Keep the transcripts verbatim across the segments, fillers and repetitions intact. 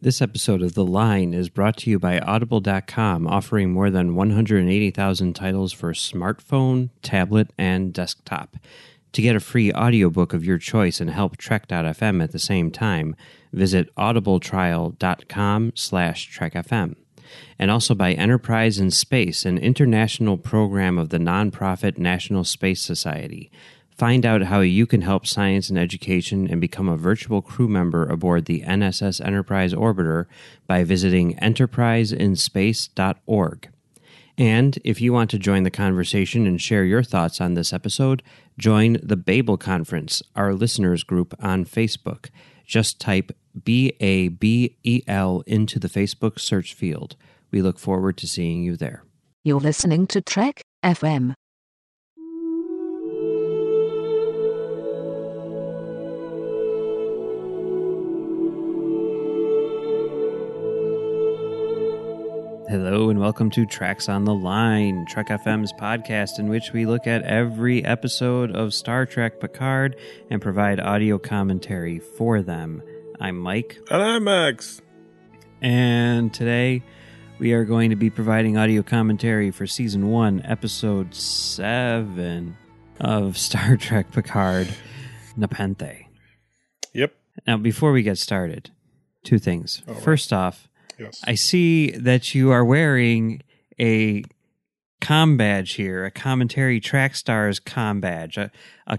This episode of The Line is brought to you by Audible dot com, offering more than one hundred eighty thousand titles for smartphone, tablet, and desktop. To get a free audiobook of your choice and help Trek dot f m at the same time, visit audibletrial dot com slash trek f m. And also by Enterprise in Space, an international program of the nonprofit National Space Society. Find out how you can help science and education and become a virtual crew member aboard the N S S Enterprise Orbiter by visiting enterprise in space dot org. And if you want to join the conversation and share your thoughts on this episode, join the Babel Conference, our listeners group on Facebook. Just type B A B E L into the Facebook search field. We look forward to seeing you there. You're listening to Trek F M. Hello and welcome to Tracks on the Line, Trek F M's podcast in which we look at every episode of Star Trek Picard and provide audio commentary for them. I'm Mike. And I'm Max. And today we are going to be providing audio commentary for Season one, Episode seven of Star Trek Picard, Nepenthe. Yep. Now, before we get started, two things. All right. First off, yes. I see that you are wearing a comm badge here, a Commentary Track Stars comm badge, a, a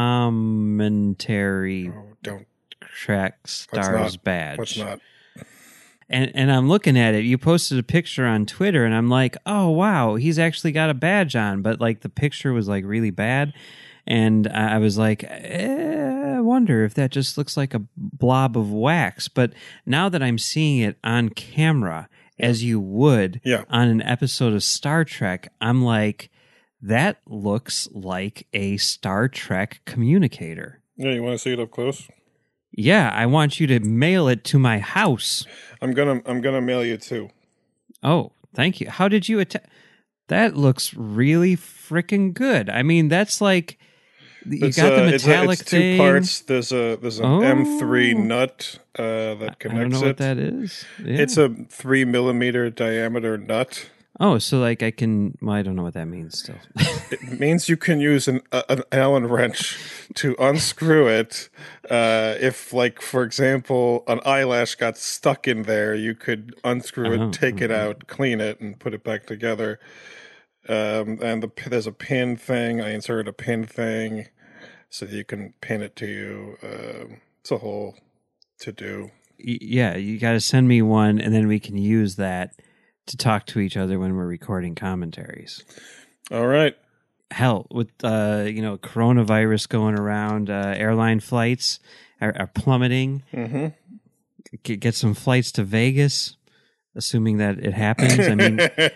commentary Oh, don't. Track Stars not, badge. Let's not. And and I'm looking at it. You posted a picture on Twitter, and I'm like, oh, wow, he's actually got a badge on. But, like, the picture was, like, really bad. And I was like, eh, I wonder if that just looks like a blob of wax. But now that I'm seeing it on camera, as you would Yeah. on an episode of Star Trek, I'm like, that looks like a Star Trek communicator. Yeah, you want to see it up close? Yeah, I want you to mail it to my house. I'm gonna I'm gonna mail you two. Oh, thank you. How did you attach? That looks really freaking good. I mean, that's like you It's, got the uh, it's, metallic a, it's thing. two parts. There's a there's an Oh. M three nut uh, that connects I don't know it. what that is. Yeah. It's a three millimeter diameter nut. Oh, so like I can. Well, I don't know what that means. Still, It means you can use an uh, an Allen wrench to unscrew it. Uh, if, like, for example, an eyelash got stuck in there, you could unscrew Oh, it, take it okay. out, clean it, and put it back together. Um, and the, there's a pin thing. I inserted a pin thing so that you can pin it to you. Um, it's a whole to do. Y- yeah, you got to send me one, and then we can use that to talk to each other when we're recording commentaries. All right. Hell, with uh, you know, coronavirus going around, uh, airline flights are, are plummeting. Mm-hmm. Get, get some flights to Vegas, assuming that it happens. I mean,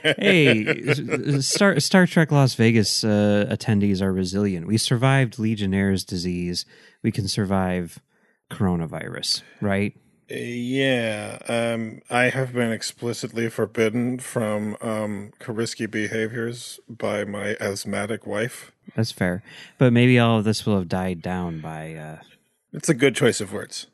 hey, Star Star Trek Las Vegas uh, attendees are resilient. We survived Legionnaire's disease. We can survive coronavirus, right? Uh, Yeah, um, I have been explicitly forbidden from um, risky behaviors by my asthmatic wife. That's fair. But maybe all of this will have died down by. Uh... It's a good choice of words.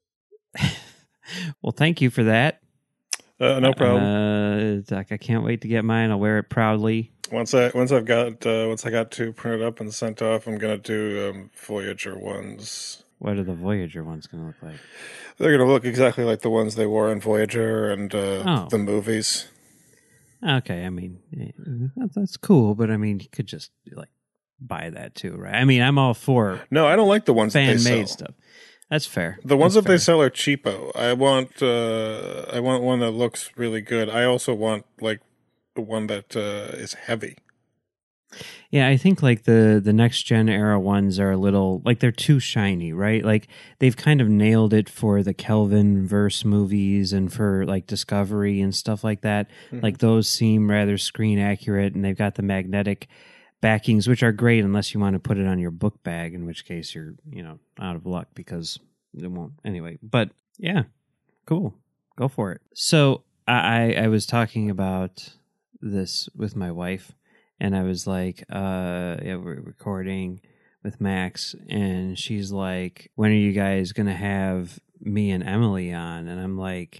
Well, thank you for that. Uh, no problem. Uh, Doc, I can't wait to get mine. I'll wear it proudly. once I once I've got uh, once I got two printed up and sent off, I'm gonna do um, Voyager ones. What are the Voyager ones going to look like? They're gonna look exactly like the ones they wore in Voyager and uh, Oh. the movies. Okay, I mean, eh, that- that's cool, but I mean, you could just like buy that too, right? I mean, I'm all for No, I don't like the ones that they fan-made sell. stuff. That's fair. The ones That's that they fair. sell are cheapo. I want uh, I want one that looks really good. I also want like the one that uh, is heavy. Yeah, I think like the the next gen era ones are a little like they're too shiny, right? Like they've kind of nailed it for the Kelvin verse movies and for like Discovery and stuff like that. Mhm. Like those seem rather screen accurate, and they've got the magnetic backings, which are great unless you want to put it on your book bag, in which case you're you know out of luck because it won't anyway. But yeah, cool, go for it. So I I was talking about this with my wife. And I was like, uh, yeah, we're recording with Max. And she's like, when are you guys going to have me and Emily on? And I'm like,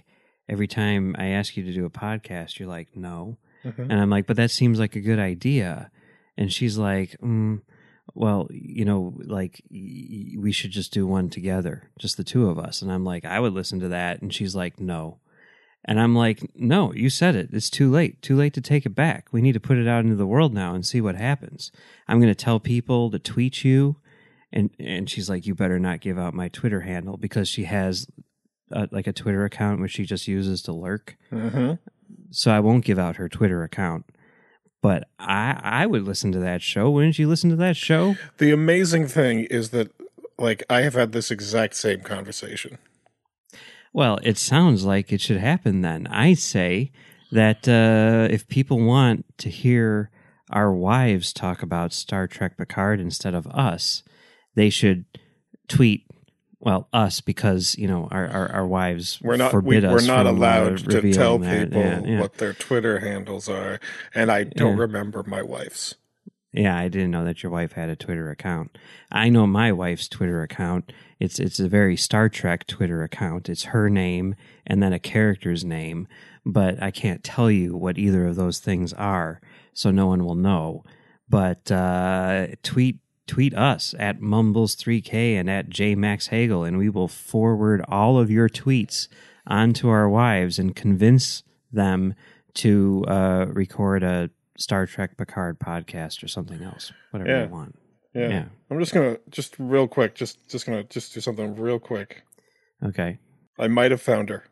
every time I ask you to do a podcast, you're like, no. Mm-hmm. And I'm like, but that seems like a good idea. And she's like, mm, well, you know, like y- we should just do one together, just the two of us. And I'm like, I would listen to that. And she's like, no. And I'm like, no, you said it. It's too late. Too late to take it back. We need to put it out into the world now and see what happens. I'm going to tell people to tweet you. And and she's like, you better not give out my Twitter handle, because she has a, like a Twitter account which she just uses to lurk. Mm-hmm. So I won't give out her Twitter account. But I I would listen to that show. Wouldn't you listen to that show? The amazing thing is that, like, I have had this exact same conversation. Well, it sounds like it should happen then. I say that uh, if people want to hear our wives talk about Star Trek Picard instead of us, they should tweet, well, us, because, you know, our, our, our wives We're not, forbid we, us we're not from, allowed uh, to revealing tell that. people Yeah, yeah. what their Twitter handles are, and I don't Yeah. remember my wife's. Yeah, I didn't know that your wife had a Twitter account. I know my wife's Twitter account. It's it's a very Star Trek Twitter account. It's her name and then a character's name, but I can't tell you what either of those things are, so no one will know. But uh, tweet tweet us at Mumbles three K and at J Max Hagel, and we will forward all of your tweets onto our wives and convince them to uh, record a Star Trek Picard podcast or something else, whatever Yeah. you want. Yeah. Yeah. I'm just gonna just real quick, just just gonna just do something real quick. Okay. I might have found her.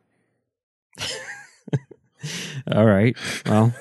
All right. Well,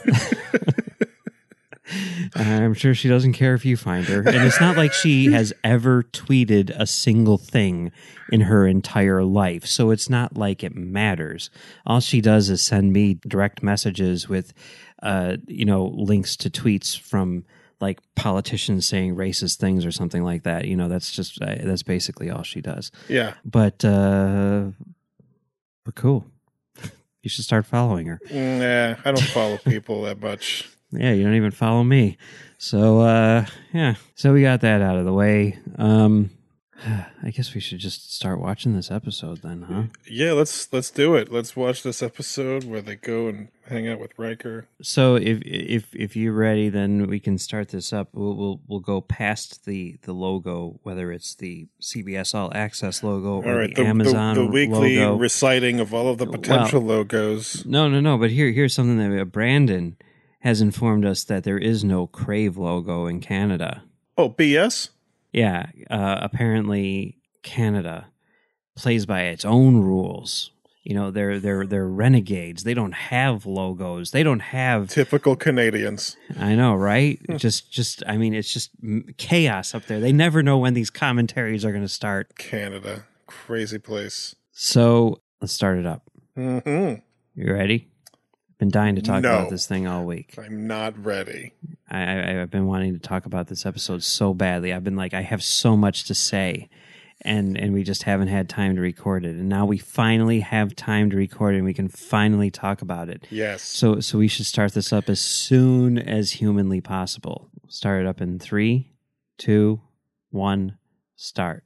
I'm sure she doesn't care if you find her. And it's not like she has ever tweeted a single thing in her entire life. So it's not like it matters. All she does is send me direct messages with, uh, you know, links to tweets from like politicians saying racist things or something like that. You know, that's just, uh, that's basically all she does. Yeah. But, uh, but cool. You should start following her. Nah, I don't follow people that much. Yeah, you don't even follow me. So, uh, yeah. So we got that out of the way. Um, I guess we should just start watching this episode then, huh? Yeah, let's let's do it. Let's watch this episode where they go and hang out with Riker. So if if if you're ready, then we can start this up. We'll we'll, we'll go past the, the logo, whether it's the C B S All Access logo or All right, the, the, Amazon the, the weekly logo. reciting of all of the potential logos. No, no, no. But here here's something that uh, Brandon has informed us that there is no Crave logo in Canada. Oh, B S? Yeah, uh, apparently Canada plays by its own rules. You know, they're they're they're renegades. They don't have logos. They don't have. Typical Canadians. I know, right? just just I mean, it's just chaos up there. They never know when these commentaries are going to start. Canada, crazy place. So let's start it up. Mm-hmm. You ready? Been dying to talk No. about this thing all week. I'm not ready. I, I, I've been wanting to talk about this episode so badly. I've been like, I have so much to say, and and we just haven't had time to record it. And now we finally have time to record it, and we can finally talk about it. Yes. So so we should start this up as soon as humanly possible. Start it up in three, two, one, start.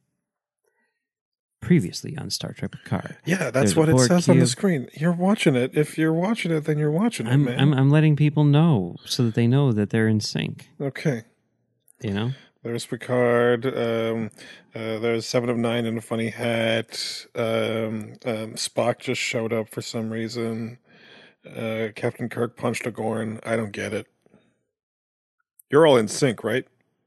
Previously on Star Trek Picard. Yeah, that's There's a what it Borg says on the cube. screen. You're watching it. If you're watching it, then you're watching it, I'm, man. I'm I'm letting people know so that they know that they're in sync. Okay. You know. There's Picard. Um, uh, there's Seven of Nine in a funny hat. Um, um, Spock just showed up for some reason. Uh, Captain Kirk punched a Gorn. I don't get it. You're all in sync, right?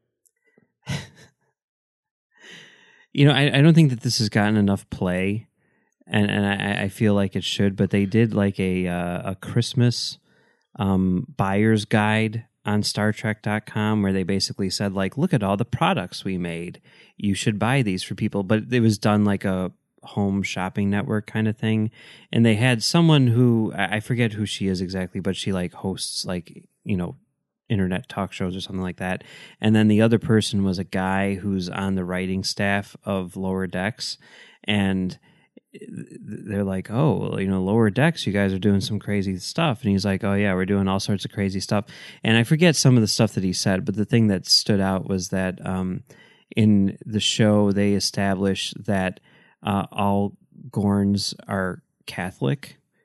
You know, I, I don't think that this has gotten enough play, and and I, I feel like it should. But they did like a uh, a Christmas um, buyer's guide on Star Trek dot com where they basically said like, look at all the products we made. You should buy these for people. But it was done like a home shopping network kind of thing, and they had someone who I I forget who she is exactly, but she like hosts like you know. internet talk shows or something like that. And then the other person was a guy who's on the writing staff of Lower Decks. And they're like, oh, well, you know, Lower Decks, you guys are doing some crazy stuff. And he's like, oh, yeah, we're doing all sorts of crazy stuff. And I forget some of the stuff that he said, but the thing that stood out was that um, in the show, they established that uh, all Gorns are Catholic.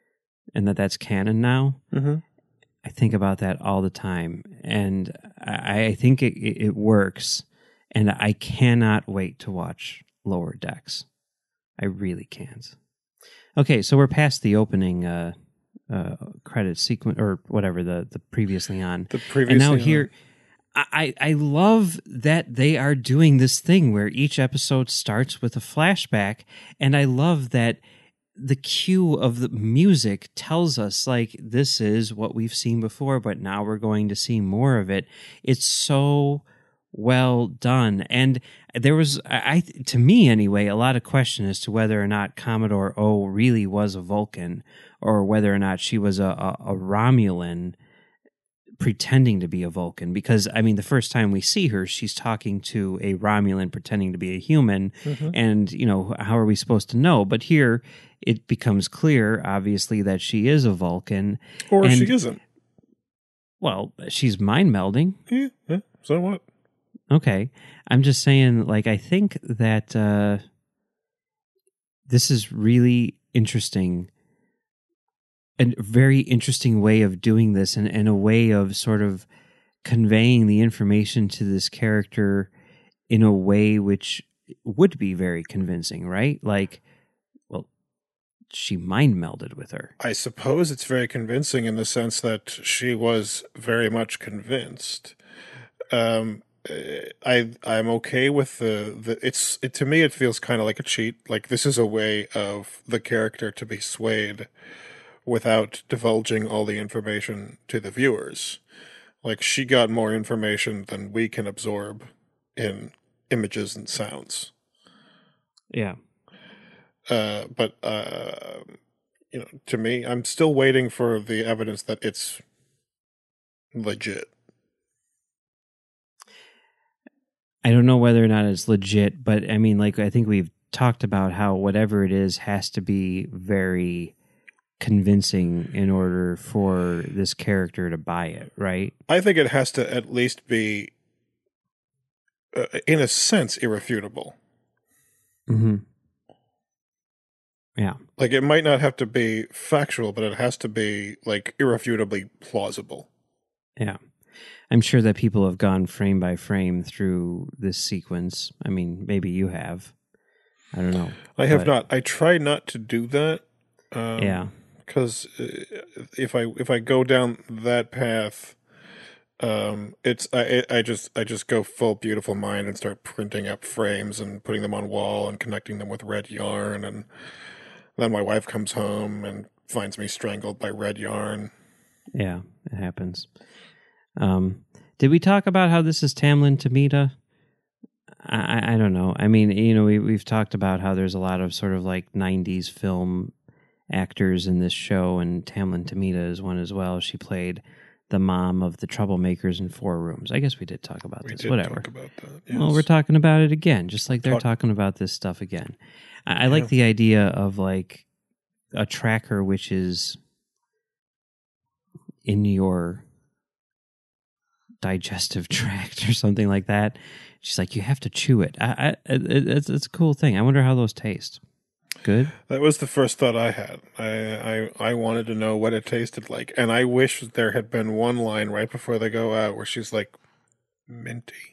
and that that's canon now. Mm-hmm. I think about that all the time, and I, I think it, it works, and I cannot wait to watch Lower Decks. I really can't. Okay, so we're past the opening uh, uh, credit sequence, or whatever, the, the previously on. The previously and now on. here, I, I love that they are doing this thing where each episode starts with a flashback, and I love that the cue of the music tells us, like, this is what we've seen before, but now we're going to see more of it. It's so well done. And there was, I to me anyway, a lot of question as to whether or not Commodore O really was a Vulcan, or whether or not she was a, a, a Romulan pretending to be a Vulcan. Because, I mean, the first time we see her, she's talking to a Romulan pretending to be a human. Mm-hmm. And, you know, how are we supposed to know? But here it becomes clear, obviously, that she is a Vulcan. Or and, she isn't. Well, she's mind melding. Yeah, yeah, so what? Okay. I'm just saying, like, I think that uh, this is really interesting. A very interesting way of doing this, and, and a way of sort of conveying the information to this character in a way which would be very convincing, right? Like, well, she mind melded with her. I suppose it's very convincing in the sense that she was very much convinced. Um, I I'm okay with the, the it's it to me it feels kind of like a cheat. Like, this is a way of the character to be swayed without divulging all the information to the viewers. Like, she got more information than we can absorb in images and sounds. Yeah. Uh, but, uh, you know, to me, I'm still waiting for the evidence that it's legit. I don't know whether or not it's legit, but I mean, like, I think we've talked about how whatever it is has to be very convincing in order for this character to buy it, right? I think it has to at least be, uh, in a sense, irrefutable. Mm-hmm. Yeah. Like, it might not have to be factual, but it has to be, like, irrefutably plausible. Yeah. I'm sure that people have gone frame by frame through this sequence. I mean, maybe you have. I don't know. I have but, not. I try not to do that. Um, yeah. Because if I if I go down that path, um, it's I I just I just go full Beautiful Mind and start printing up frames and putting them on wall and connecting them with red yarn, and then my wife comes home and finds me strangled by red yarn. Yeah, it happens. Um, did we talk about how this is Tamlin Tomita? I I don't know. I mean, you know, we we've talked about how there's a lot of sort of like nineties film actors in this show, and Tamlin Tomita is one as well. She played the mom of the troublemakers in Four Rooms. I guess we did talk about we this. Did Whatever. Talk about that, yes. Well, we're talking about it again, just like they're talk- talking about this stuff again. I, I yeah. like the idea of like a tracker which is in your digestive tract or something like that. She's like, you have to chew it. I, I, it it's, it's a cool thing. I wonder how those taste. Good. That was the first thought I had. I, I I wanted to know what it tasted like, and I wish there had been one line right before they go out where she's like, minty.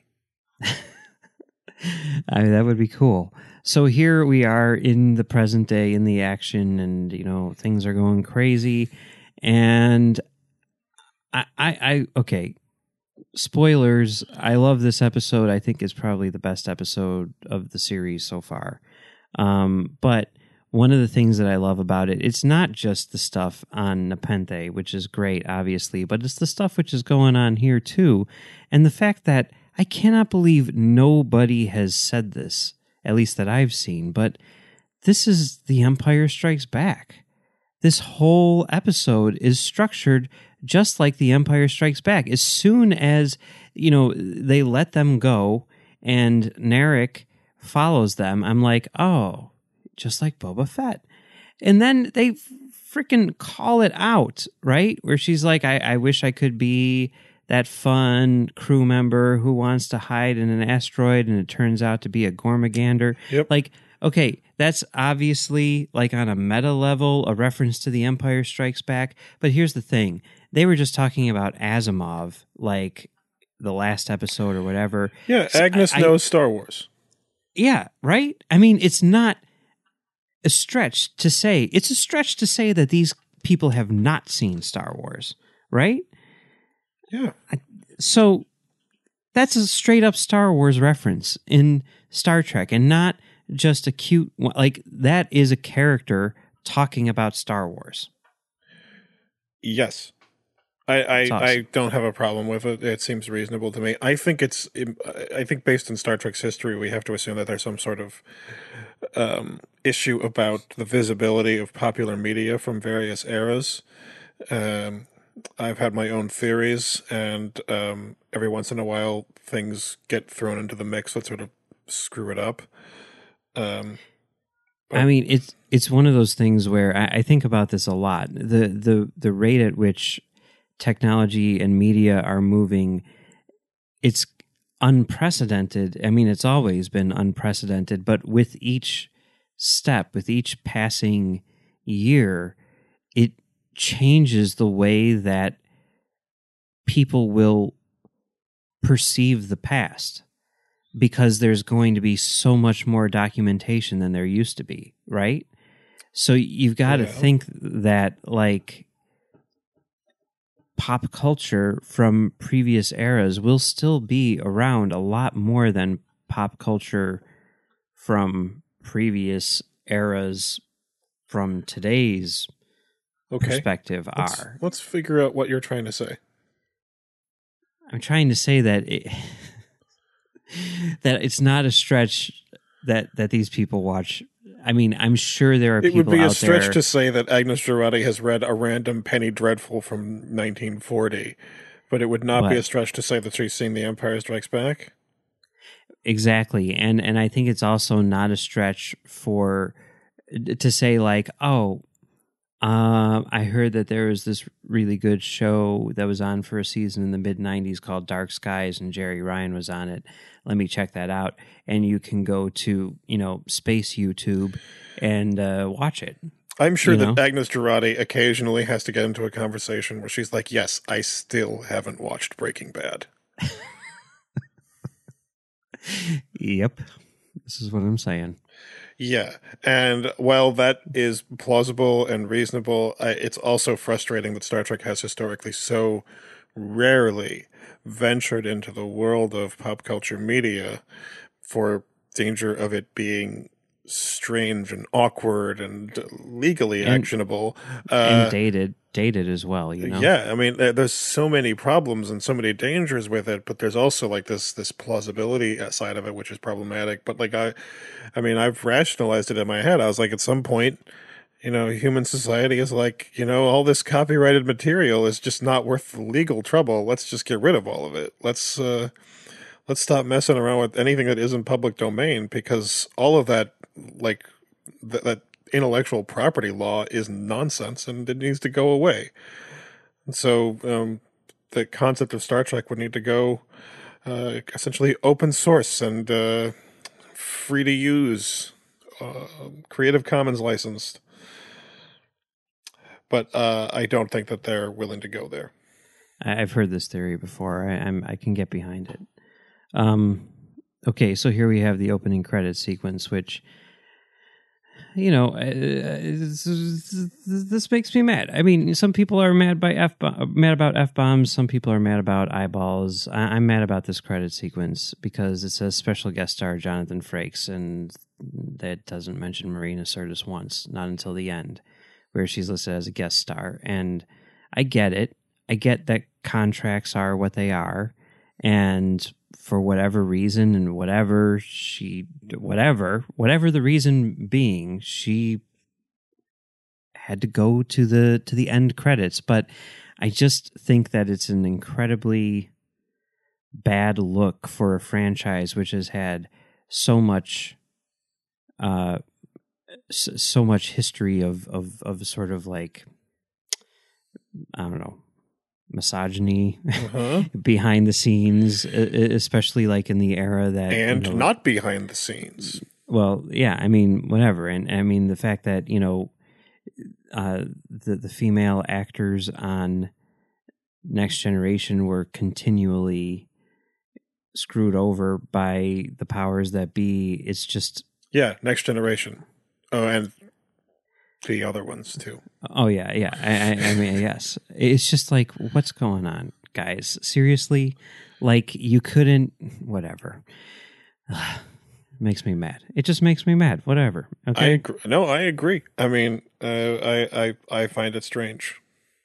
I mean, that would be cool. So here we are in the present day, in the action, and you know things are going crazy. And I, I, I okay. Spoilers. I love this episode. I think it's probably the best episode of the series so far. Um, but one of the things that I love about it, it's not just the stuff on Nepenthe, which is great, obviously, but it's the stuff which is going on here too. And the fact that I cannot believe nobody has said this, at least that I've seen, but this is The Empire Strikes Back. This whole episode is structured just like The Empire Strikes Back. As soon as, you know, they let them go and Narek follows them, I'm like, oh, just like Boba Fett. And then they freaking call it out, right? Where she's like, I, I wish I could be that fun crew member who wants to hide in an asteroid, and it turns out to be a Gormagander. Yep. Like, okay, that's obviously like on a meta level, a reference to The Empire Strikes Back. But here's the thing. They were just talking about Asimov, like the last episode or whatever. Yeah, So Agnes I, I, knows Star Wars. Yeah, right? I mean, it's not a stretch to say, it's a stretch to say that these people have not seen Star Wars, right? Yeah. I, so that's a straight up Star Wars reference in Star Trek, and not just a cute, like that is a character talking about Star Wars. Yes. I, I, awesome. I don't have a problem with it. It seems reasonable to me. I think it's, I think based on Star Trek's history, we have to assume that there's some sort of um, issue about the visibility of popular media from various eras. Um, I've had my own theories, and um, every once in a while things get thrown into the mix that sort of screw it up. Um, I mean, it's it's one of those things where I, I think about this a lot. The the the rate at which technology and media are moving, it's unprecedented. I mean, it's always been unprecedented, but with each step, with each passing year, it changes the way that people will perceive the past, because there's going to be so much more documentation than there used to be, right? So you've got yeah. to think that, like, pop culture from previous eras will still be around a lot more than pop culture from previous eras from today's okay. perspective let's, are. Let's figure out what you're trying to say. I'm trying to say that it, that it's not a stretch that, that these people watch. I mean, I'm sure there are it people out there. It would be a stretch there to say that Agnes Jurati has read a random Penny Dreadful from nineteen forty, but it would not what? be a stretch to say that she's seen The Empire Strikes Back. Exactly. And and I think it's also not a stretch for to say like, oh, um, I heard that there was this really good show that was on for a season in the mid nineties called Dark Skies, and Jerry Ryan was on it. Let me check that out. And you can go to, you know, Space YouTube and uh, watch it. I'm sure you that know? Agnes Jurati occasionally has to get into a conversation where she's like, yes, I still haven't watched Breaking Bad. Yep. This is what I'm saying. Yeah. And while that is plausible and reasonable, I, it's also frustrating that Star Trek has historically so rarely ventured into the world of pop culture media for danger of it being strange and awkward and legally and, actionable. And uh, dated. Dated as well, you know? Yeah, I mean, there's so many problems and so many dangers with it, but there's also like this this plausibility side of it, which is problematic. But like I, I mean, I've rationalized it in my head. I was like, at some point, you know, human society is like, you know, all this copyrighted material is just not worth the legal trouble. Let's just get rid of all of it. Let's uh, let's stop messing around with anything that isn't public domain, because all of that, like th- that. intellectual property law is nonsense and it needs to go away. And so um, the concept of Star Trek would need to go uh, essentially open source and uh, free to use, uh, Creative Commons licensed. But uh, I don't think that they're willing to go there. I've heard this theory before. I, I'm, I can get behind it. Um, okay, so here we have the opening credits sequence, which, you know, uh, this makes me mad. I mean, some people are mad by f mad about f bombs. Some people are mad about eyeballs. I- I'm mad about this credit sequence because it says special guest star Jonathan Frakes, and that doesn't mention Marina Sirtis once, not until the end, where she's listed as a guest star. And I get it. I get that contracts are what they are, and for whatever reason and whatever she, whatever, whatever the reason being, she had to go to the, to the end credits. But I just think that it's an incredibly bad look for a franchise which has had so much, uh, so much history of, of, of sort of like, I don't know, misogyny uh-huh. behind the scenes, especially like in the era that and you know, not behind the scenes. Well, yeah, I mean, whatever. And I mean, the fact that, you know, uh, the, the female actors on Next Generation were continually screwed over by the powers that be. It's just... Yeah, Next Generation. Oh, and the other ones, too. Oh, yeah, yeah. I, I, I mean, yes. It's just like, what's going on, guys? Seriously? Like, you couldn't... Whatever. Makes me mad. It just makes me mad. Whatever. Okay. I agree. No, I agree. I mean, uh, I, I I find it strange.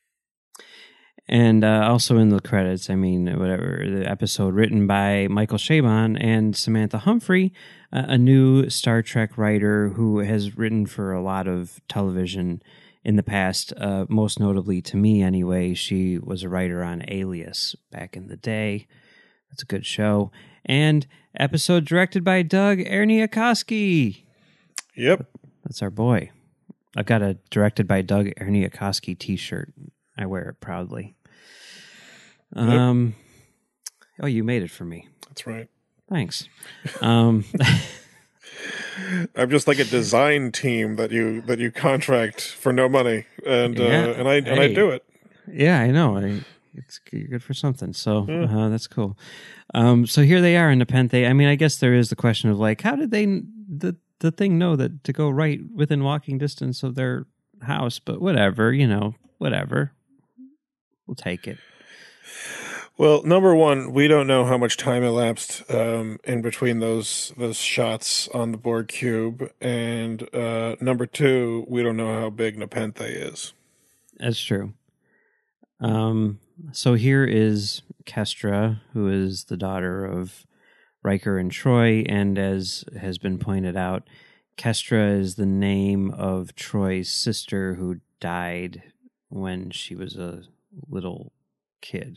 And uh, also in the credits, I mean, whatever, the episode written by Michael Chabon and Samantha Humphrey, uh, a new Star Trek writer who has written for a lot of television in the past. Uh, most notably, to me anyway, she was a writer on Alias back in the day. That's a good show. And episode directed by Doug Erniakowski. Yep. That's our boy. I've got a directed by Doug Erniakowski t-shirt. I wear it proudly. Um, yep. Oh, you made it for me. That's right. Thanks. Um, I'm just like a design team that you that you contract for no money, and uh, yeah, and I and hey. I do it. Yeah, I know. I, it's good for something. So yeah. uh, that's cool. Um, so here they are in Nepenthe. I mean, I guess there is the question of like, how did they the the thing know that to go right within walking distance of their house? But whatever, you know, whatever. We'll take it. Well, number one, we don't know how much time elapsed um, in between those those shots on the Borg cube, and uh, number two, we don't know how big Nepenthe is. That's true. Um, so here is Kestra, who is the daughter of Riker and Troy, and as has been pointed out, Kestra is the name of Troy's sister who died when she was a little kid.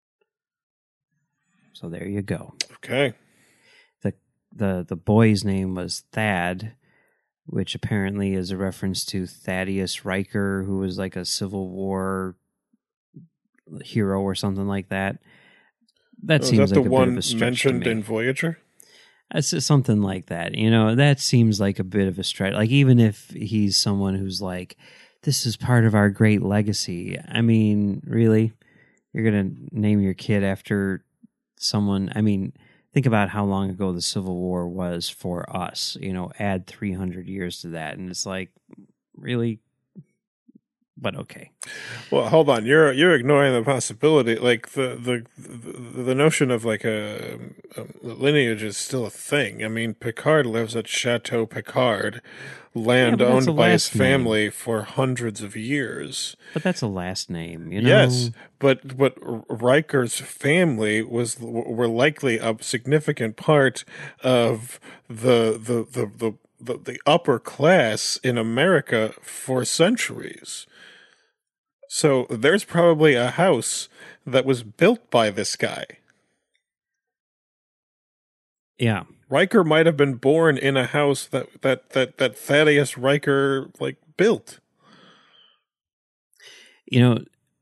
So there you go. Okay. The the the boy's name was Thad, which apparently is a reference to Thaddeus Riker, who was like a Civil War hero or something like that. That oh, seems is that like the a one bit of a stretch mentioned to me. in Voyager? That's something like that. You know, that seems like a bit of a stretch. Like, even if he's someone who's like, this is part of our great legacy. I mean, really? You're going to name your kid after someone? I mean, think about how long ago the Civil War was for us. You know, add three hundred years to that. And it's like, really? But okay. Well, hold on. You're you're ignoring the possibility. Like the the the, the notion of like a, a lineage is still a thing. I mean, Picard lives at Chateau Picard, land yeah, owned by his family name. for hundreds of years. But that's a last name, you know. Yes, but but Riker's family was were likely a significant part of the the the the, the, the upper class in America for centuries. So there's probably a house that was built by this guy. Yeah. Riker might have been born in a house that that that, that Thaddeus Riker like built. You know,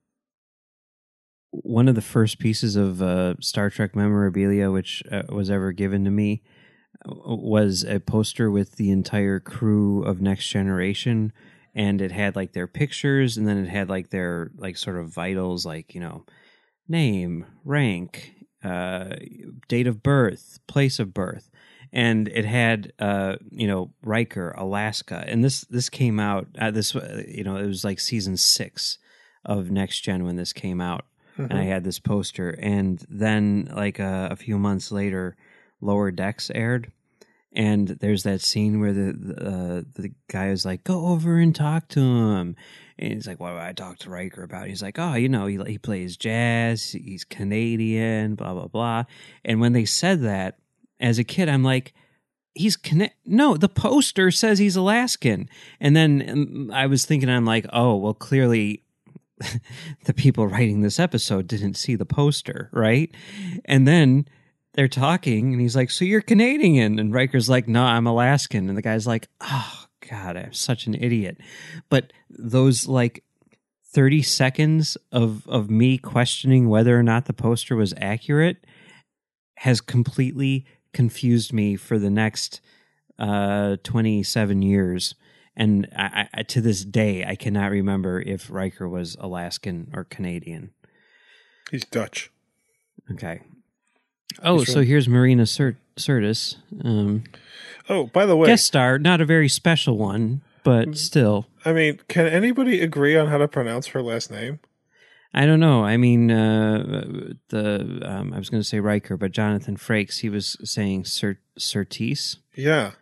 one of the first pieces of uh, Star Trek memorabilia which uh, was ever given to me was a poster with the entire crew of Next Generation. And it had like their pictures, and then it had like their like sort of vitals, like, you know, name, rank, uh, date of birth, place of birth, and it had uh, you know, Riker, Alaska, and this this came out. Uh, this you know, it was like season six of Next Gen when this came out, mm-hmm. and I had this poster, and then like a, a few months later, Lower Decks aired. And there's that scene where the uh, the guy is like, go over and talk to him. And he's like, what do I talk to Riker about? He's like, oh, you know, he he plays jazz. He's Canadian, blah, blah, blah. And when they said that, as a kid, I'm like, he's Cana- no, the poster says he's Alaskan. And then I was thinking, I'm like, oh, well, clearly the people writing this episode didn't see the poster, right? And then they're talking, and he's like, so you're Canadian? And Riker's like, no, I'm Alaskan. And the guy's like, oh, God, I'm such an idiot. But those, like, thirty seconds of, of me questioning whether or not the poster was accurate has completely confused me for the next uh, twenty-seven years. And I, I, to this day, I cannot remember if Riker was Alaskan or Canadian. He's Dutch. Okay. Oh, He's so from- here's Marina Sir- Sirtis. Um, oh, by the way, guest star, not a very special one, but still. I mean, can anybody agree on how to pronounce her last name? I don't know. I mean, uh, the um, I was going to say Riker, but Jonathan Frakes, he was saying Sir Sirtis. Yeah.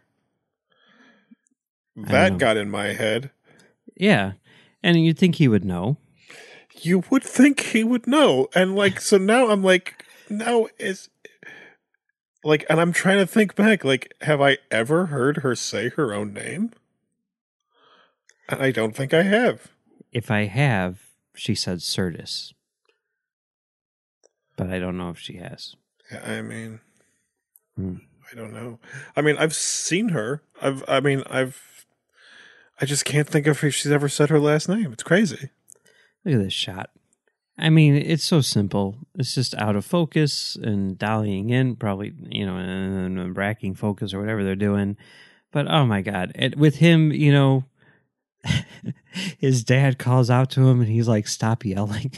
That got in my head. Yeah. And you'd think he would know. You would think he would know. And like, so now I'm like, now is like, and I'm trying to think back, like, have I ever heard her say her own name? And I don't think I have. If I have, she said Sirtis. But I don't know if she has. Yeah, I mean, Hmm. I don't know. I mean, I've seen her. I've, I mean, I've, I just can't think of if she's ever said her last name. It's crazy. Look at this shot. I mean, it's so simple. It's just out of focus and dollying in, probably, you know, and, and bracking focus or whatever they're doing. But oh my God. It, with him, you know, his dad calls out to him and he's like, stop yelling.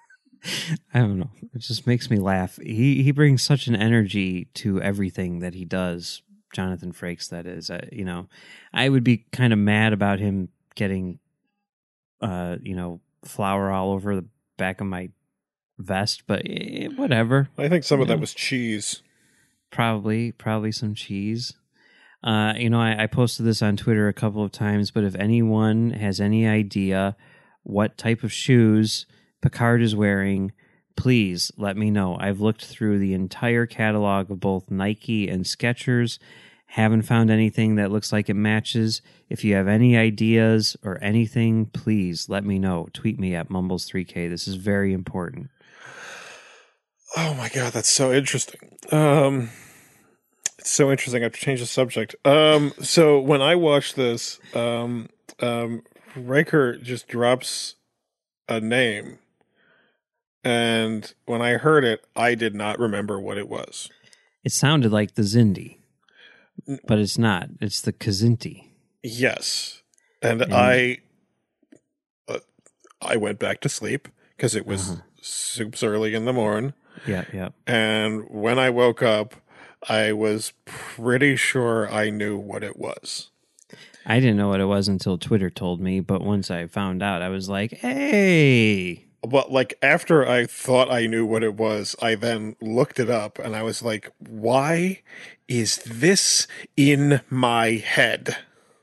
I don't know. It just makes me laugh. He he brings such an energy to everything that he does. Jonathan Frakes, that is. Uh, you know, I would be kind of mad about him getting, uh, you know, flour all over the back of my vest, but eh, whatever. I think some You of that know. was cheese. Probably, probably some cheese. Uh, you know, I, I posted this on Twitter a couple of times, but if anyone has any idea what type of shoes Picard is wearing, please let me know. I've looked through the entire catalog of both Nike and Skechers. Haven't found anything that looks like it matches. If you have any ideas or anything, please let me know. Tweet me at Mumbles three K. This is very important. Oh my God, that's so interesting. Um, it's so interesting. I have to change the subject. Um, so when I watch this, um, um, Riker just drops a name. And when I heard it, I did not remember what it was. It sounded like the Zindi, but it's not. It's the Kazinti. Yes. And, And- I uh, I went back to sleep because it was Uh-huh. soups early in the morning. Yeah, yeah. And when I woke up, I was pretty sure I knew what it was. I didn't know what it was until Twitter told me, but once I found out, I was like, hey. But like after I thought I knew what it was, I then looked it up and I was like, why is this in my head?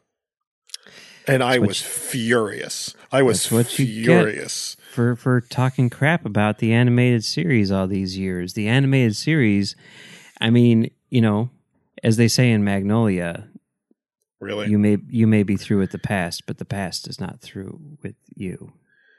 And I what was you- furious. I was That's what you get. furious. For, for talking crap about the animated series all these years. The animated series, I mean, you know, as they say in Magnolia, Really? you may you may be through with the past, but the past is not through with you.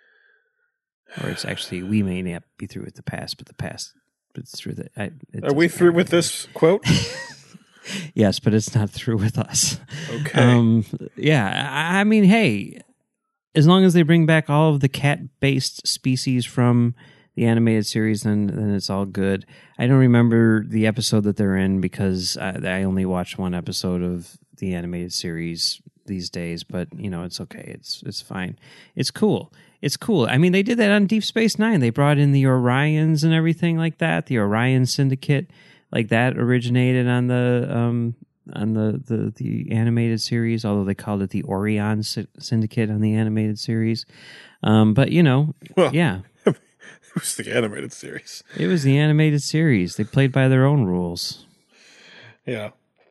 Or it's actually, we may not be through with the past, but the past, but it's through the. I, it Are we doesn't through matter. with this quote? Yes, but it's not through with us. Okay. Um, yeah, I I mean, hey, as long as they bring back all of the cat-based species from the animated series, then then it's all good. I don't remember the episode that they're in because I, I only watched one episode of the animated series these days. But you know, it's okay. It's it's fine. It's cool. It's cool. I mean, they did that on Deep Space Nine. They brought in the Orions and everything like that. The Orion Syndicate, like that, originated on the um, on the, the, the animated series. Although they called it the Orion Sy- Syndicate on the animated series. Um, but you know, Well, yeah, it was the animated series. it was the animated series. They played by their own rules. Yeah.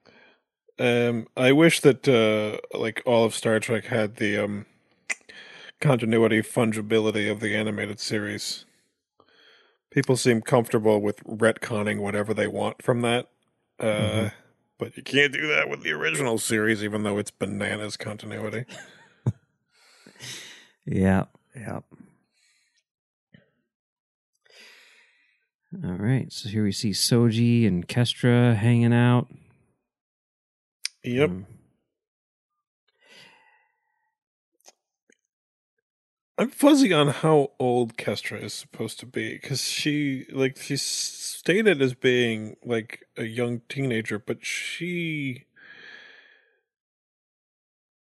Um, I wish that uh, like all of Star Trek had the um, continuity fungibility of the animated series. People seem comfortable with retconning whatever they want from that. Uh, Mhm. But you can't do that with the original series, even though it's bananas continuity. Yeah, yeah. All right, so here we see Soji and Kestra hanging out. Yep. Um, I'm fuzzy on how old Kestra is supposed to be because she, like, she's stated as being like a young teenager, but she,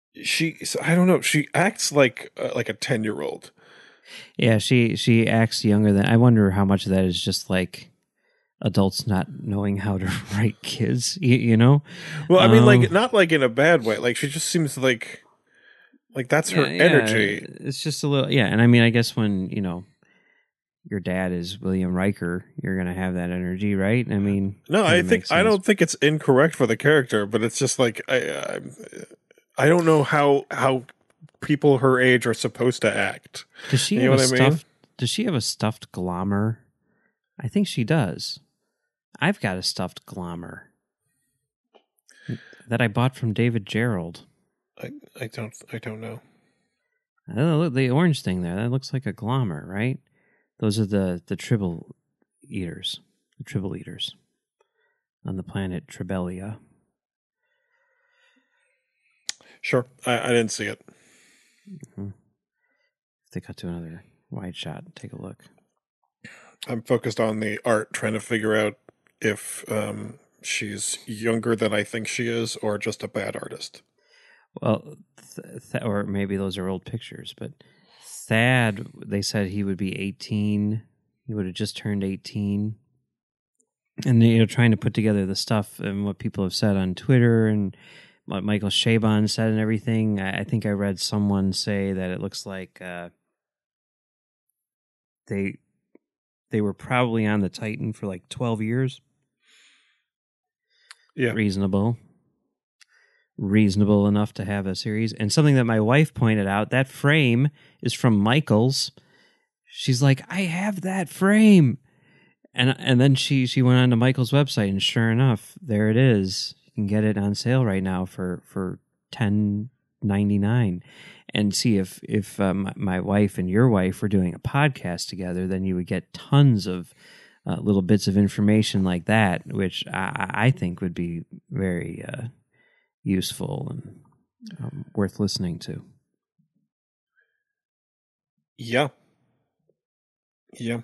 she, I don't know, she acts like uh, like a ten year old. Yeah, she she acts younger than. I wonder how much of that is just like adults not knowing how to write kids. You, you know? Well, I mean, Um, like not like in a bad way. Like she just seems like like that's her yeah, yeah, energy. It's just a little. Yeah, and I mean, I guess when you know your dad is William Riker, you're gonna have that energy, right? I mean, No, I kinda think makes I sense. don't think it's incorrect for the character, but it's just like I I, I don't know how how people her age are supposed to act. Does she You have know a what I mean? stuffed? Does she have a stuffed Glommer? I think she does. I've got a stuffed Glommer that I bought from David Gerald. I I don't I don't know. Oh, look, the orange thing there. That looks like a Glommer, right? Those are the the Tribble eaters, the Tribble eaters on the planet Tribelia. Sure, I, I didn't see it. Mm-hmm. If they cut to another wide shot, take a look. I'm focused on the art, trying to figure out if um, she's younger than I think she is, or just a bad artist. Well, th- th- or maybe those are old pictures, but Thad, they said he would be eighteen. He would have just turned eighteen. And, you know, trying to put together the stuff and what people have said on Twitter and what Michael Chabon said and everything. I, I think I read someone say that it looks like uh, they they were probably on the Titan for like twelve years. Yeah. Reasonable. Reasonable enough to have a series. And something that my wife pointed out, that frame is from Michael's. She's like, I have that frame. And and then she, she went on to Michael's website, and sure enough, there it is. You can get it on sale right now for, for ten ninety-nine. And see, if, if um, my wife and your wife were doing a podcast together, then you would get tons of uh, little bits of information like that, which I, I think would be very uh, useful and um, worth listening to. Yeah. Yeah.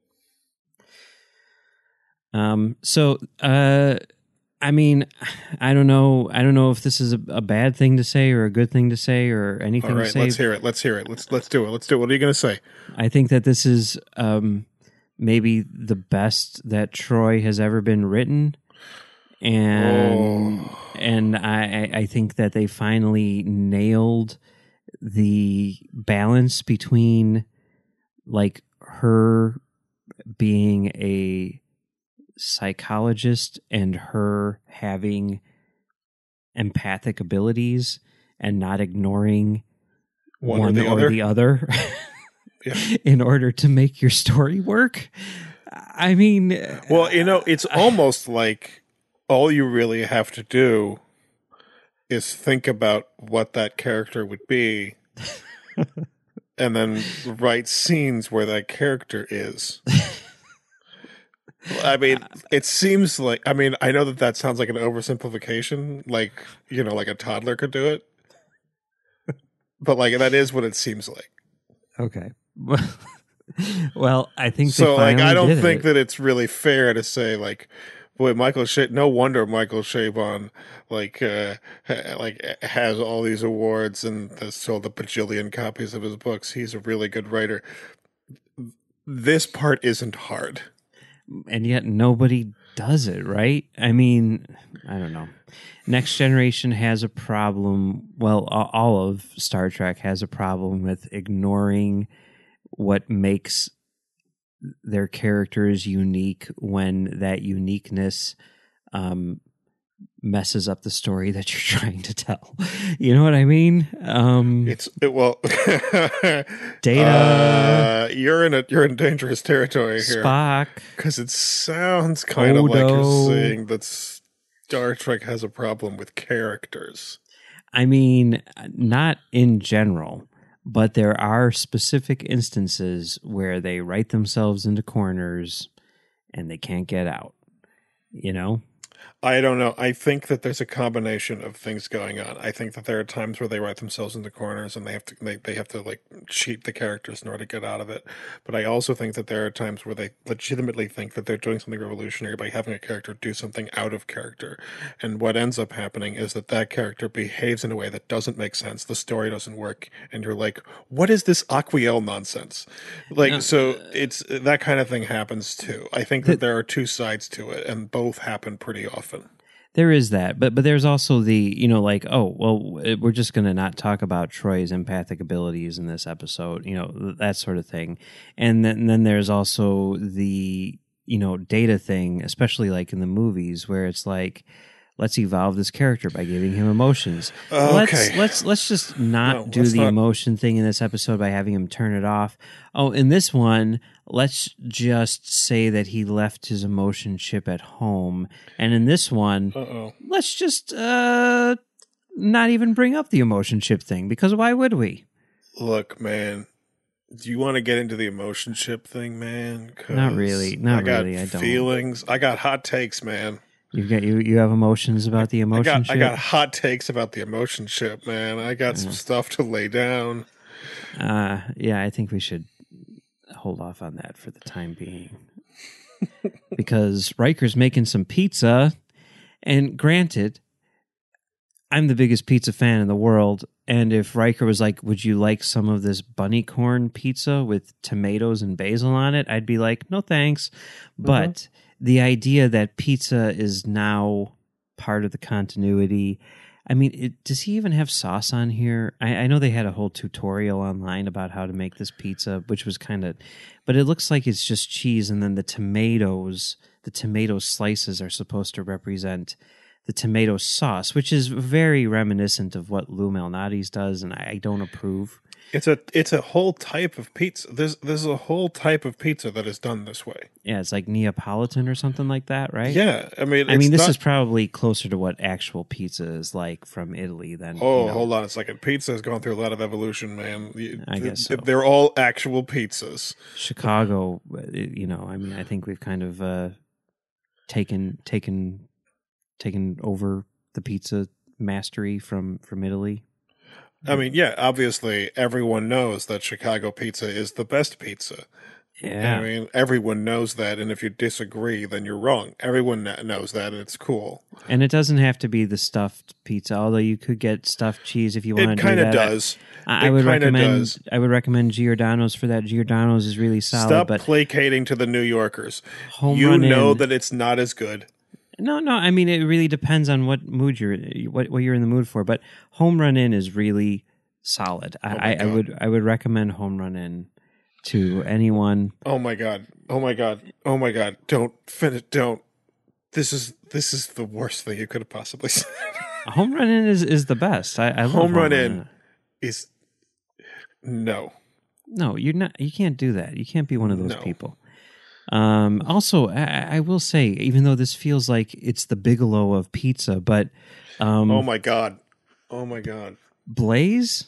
Um, so, uh, I mean, I don't know. I don't know if this is a, a bad thing to say or a good thing to say or anything All right, to say. let's hear it. Let's hear it. Let's let's do it. Let's do it. What are you going to say? I think that this is um, maybe the best that Troy has ever been written, and Oh. and I I think that they finally nailed the balance between like her being a psychologist and her having empathic abilities and not ignoring One, one, or the or other. the other Yeah. in order to make your story work. I mean, Well, you know, it's almost like all you really have to do is think about what that character would be and then write scenes where that character is. I mean, it seems like, I mean, I know that that sounds like an oversimplification, like, you know, like a toddler could do it. But, like, that is what it seems like. okay. Well, I think So, they like, I finally don't did think it. that it's really fair to say, like, boy, Michael Sh- no wonder Michael Chabon, like, uh, ha- like has all these awards and has sold a bajillion copies of his books. He's a really good writer. This part isn't hard. And yet nobody does it, right? I mean, I don't know. Next Generation has a problem. Well, a- all of Star Trek has a problem with ignoring what makes their characters unique when that uniqueness um, messes up the story that you're trying to tell. You know what I mean? Um, It's it, well, Data. Uh, you're in a you're in dangerous territory here Spock. because it sounds kind of like Odo. you're saying that Star Trek has a problem with characters. I mean, not in general, but there are specific instances where they write themselves into corners and they can't get out, you know? I don't know. I think that there's a combination of things going on. I think that there are times where they write themselves into corners and they have to they, they have to like cheat the characters in order to get out of it. But I also think that there are times where they legitimately think that they're doing something revolutionary by having a character do something out of character. And what ends up happening is that that character behaves in a way that doesn't make sense. The story doesn't work, and you're like, "What is this Aquiel nonsense?" Like, No, so it's that kind of thing happens too. I think that there are two sides to it, and both happen pretty often. There is that, but but there's also the, you know, like, oh, well, we're just going to not talk about Troy's empathic abilities in this episode, you know, that sort of thing. And then, and then there's also the, you know, Data thing, especially like in the movies where it's like, let's evolve this character by giving him emotions. Uh, let's okay. let's let's just not No, do let's the not. emotion thing in this episode by having him turn it off. Oh, in this one, let's just say that he left his emotion chip at home. And in this one, Uh-oh. let's just uh not even bring up the emotion chip thing, because why would we? Look, man. Do you want to get into the emotion chip thing, man? 'Cause Not really. Not I got really. I don't. feelings. I got hot takes, man. You've got you you have emotions about the I emotion got chip? I got hot takes about the emotion chip, man. I got some stuff to lay down. Uh yeah, I think we should hold off on that for the time being. Because Riker's making some pizza, and granted, I'm the biggest pizza fan in the world, and if Riker was like, would you like some of this bunny corn pizza with tomatoes and basil on it? I'd be like, no thanks. But the idea that pizza is now part of the continuity, I mean, it, does he even have sauce on here? I, I know they had a whole tutorial online about how to make this pizza, which was kind of, but it looks like it's just cheese, and then the tomatoes, the tomato slices are supposed to represent the tomato sauce, which is very reminiscent of what Lou Malnati's does, and I, I don't approve. It's a it's a whole type of pizza. There's there's a whole type of pizza that is done this way. Yeah, it's like Neapolitan or something like that, right? Yeah, I mean, I it's mean, this not, is probably closer to what actual pizza is like from Italy than. Oh, you know, hold on a second. Pizza has gone through a lot of evolution, man. You- I guess so. They're all actual pizzas. Chicago. You know, I mean, I think we've kind of uh, taken taken taken over the pizza mastery from from Italy. I mean, yeah, obviously everyone knows that Chicago pizza is the best pizza. Yeah, I mean, everyone knows that, and if you disagree, then you're wrong. Everyone kn- knows that, and it's cool. and it doesn't have to be the stuffed pizza, although you could get stuffed cheese if you want to It do kind that. of does. I, I It would kinda recommend. does. I would recommend Giordano's for that. Giordano's is really solid, Stop but placating to the New Yorkers. Home You Run know Inn- that it's not as good. No, no. I mean, it really depends on what mood you're, what what you're in the mood for. But Home Run Inn is really solid. I, Oh my I, I God. would, I would recommend Home Run Inn to anyone. Oh my god! Oh my god! Oh my god! Don't finish! Don't. This is this is the worst thing you could have possibly said. Home Run Inn is, is the best. I, I love Home Run Inn. Inn is no. No, you're not. You can't do that. You can't be one of those No. people. Um, also, I, I will say, even though this feels like it's the Bigelow of pizza, but um, Oh my god! Oh my god! Blaze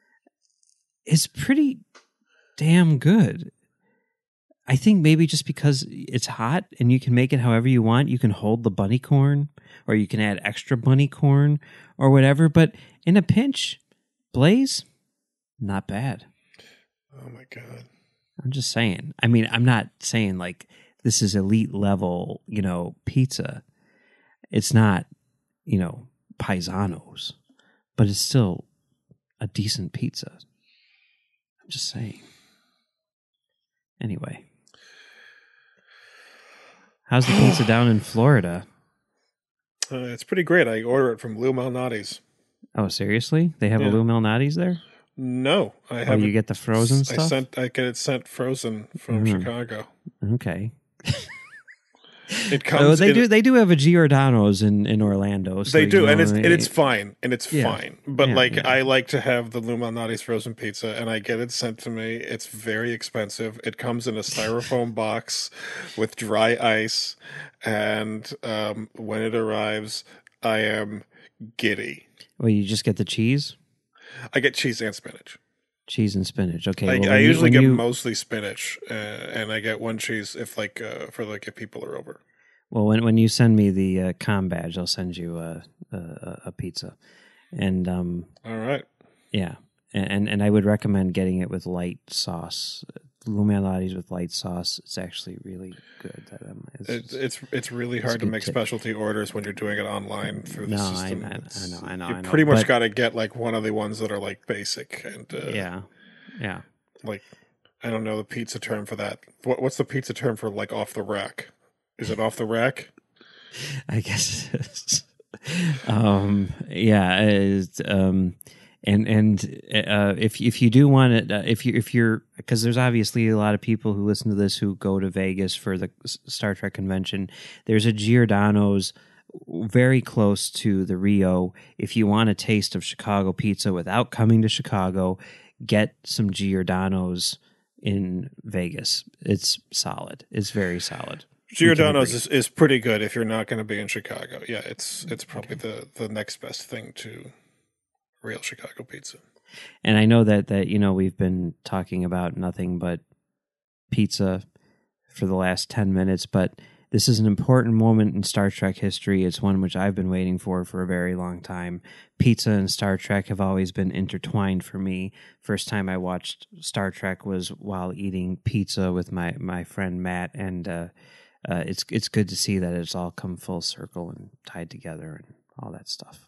is pretty damn good. I think maybe just because it's hot and you can make it however you want, you can hold the bunny corn or you can add extra bunny corn or whatever. But in a pinch, Blaze, not bad. Oh my god! I'm just saying. I mean, I'm not saying like this is elite level, you know, pizza. It's not, you know, Paisanos, but it's still a decent pizza. I'm just saying. Anyway. How's the pizza down in Florida? Uh, it's pretty great. I order it from Lou Malnati's. Oh, seriously? They have Yeah. a Lou Malnati's there? No, I Oh, have. you get the frozen I stuff? sent. I get it sent frozen from Mm. Chicago. Okay. It Oh, comes. they in, do. They do have a Giordano's in, in Orlando. So, They you do, know, and it's they- and it's fine, and it's Yeah. fine. But Yeah, like, yeah. I like to have the Lou Malnati's frozen pizza, and I get it sent to me. It's very expensive. It comes in a styrofoam box with dry ice, and um, when it arrives, I am giddy. Well, you just get the cheese, I get cheese and spinach. cheese and spinach. Okay. I, well, I when you- usually when get you, mostly spinach, uh, and I get one cheese if like uh, for like if people are over. Well, when when you send me the uh, com badge, I'll send you a a, a pizza, and um, All right. yeah, and and I would recommend getting it with light sauce. Lumilatis with light sauce. It's actually really good. That um, it's, It, it's it's really hard to make tip. specialty orders when you're doing it online through the no, system. I, I, I know, I know. You I know. pretty much But, got to get like one of the ones that are like basic and uh, yeah, yeah. like I don't know the pizza term for that. What what's the pizza term for like off the rack? Is it off the rack? I guess it is. um, yeah, it's, um, and and uh, if if you do want it, uh, if you if you're because there's obviously a lot of people who listen to this who go to Vegas for the Star Trek convention. There's a Giordano's very close to the Rio. If you want a taste of Chicago pizza without coming to Chicago, get some Giordano's in Vegas. It's solid. It's very solid. Giordano's is, is pretty good if you're not going to be in Chicago. Yeah, it's it's probably the, the next best thing to real Chicago pizza. And I know that, that, you know, we've been talking about nothing but pizza for the last ten minutes, but this is an important moment in Star Trek history. It's one which I've been waiting for for a very long time. Pizza and Star Trek have always been intertwined for me. First time I watched Star Trek was while eating pizza with my, my friend Matt, and uh, uh, it's it's good to see that it's all come full circle and tied together and all that stuff.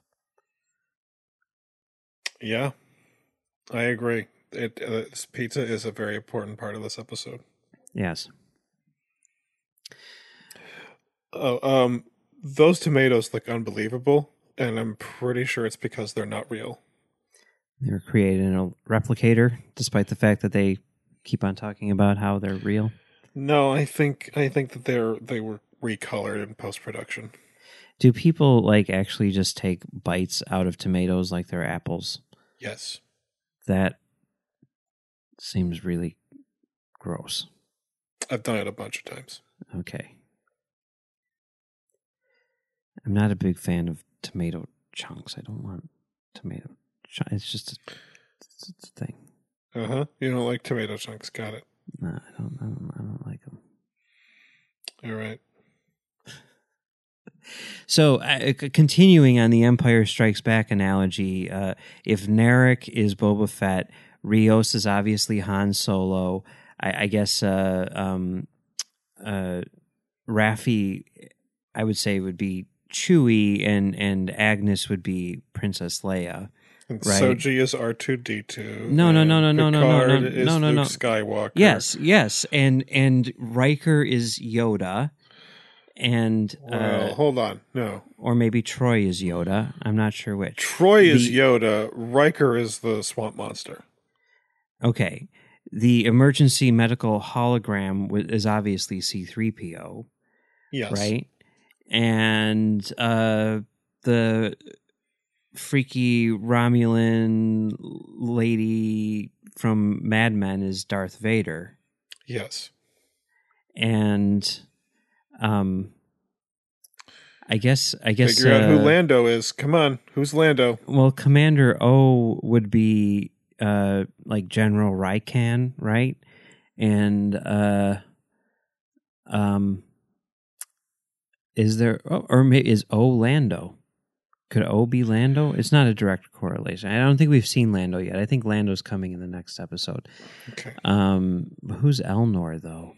Yeah, I agree. It uh, pizza is a very important part of this episode. Yes. Oh, um, those tomatoes look unbelievable, and I'm pretty sure it's because they're not real. They were created in a replicator, despite the fact that they keep on talking about how they're real. No, I think I think that they're they were recolored in post production. Do people like actually just take bites out of tomatoes like they're apples? Yes. That seems really gross. I've done it a bunch of times. Okay. I'm not a big fan of tomato chunks. I don't want tomato chunks. It's just a, it's a thing. Uh huh. You don't like tomato chunks. Got it. No, I don't. I don't. I don't like them. All right. So, uh, c- continuing on the Empire Strikes Back analogy, uh, if Narek is Boba Fett, Rios is obviously Han Solo. I, I guess uh, um, uh, Raffi, I would say, would be Chewie, and and Agnes would be Princess Leia. And right? Soji is R two D two. No, no, no, no, no, no, no, no, is no, no, Luke no. Skywalker. Yes, yes, and and Riker is Yoda, and Well, uh, hold on. No. or maybe Troy is Yoda. I'm not sure which. Troy is The- Yoda. Riker is the swamp monster. Okay, the emergency medical hologram w- is obviously C three P O, Yes. right? And uh, the freaky Romulan lady from Mad Men is Darth Vader. Yes. And um I guess I guess Figure out who uh, Lando is. Come on. Who's Lando? well, Commander O would be uh like General Raikan, right? And uh um is there oh, or maybe is O Lando? Could O be Lando? It's not a direct correlation. I don't think we've seen Lando yet. I think Lando's coming in the next episode. Okay. Um who's Elnor though?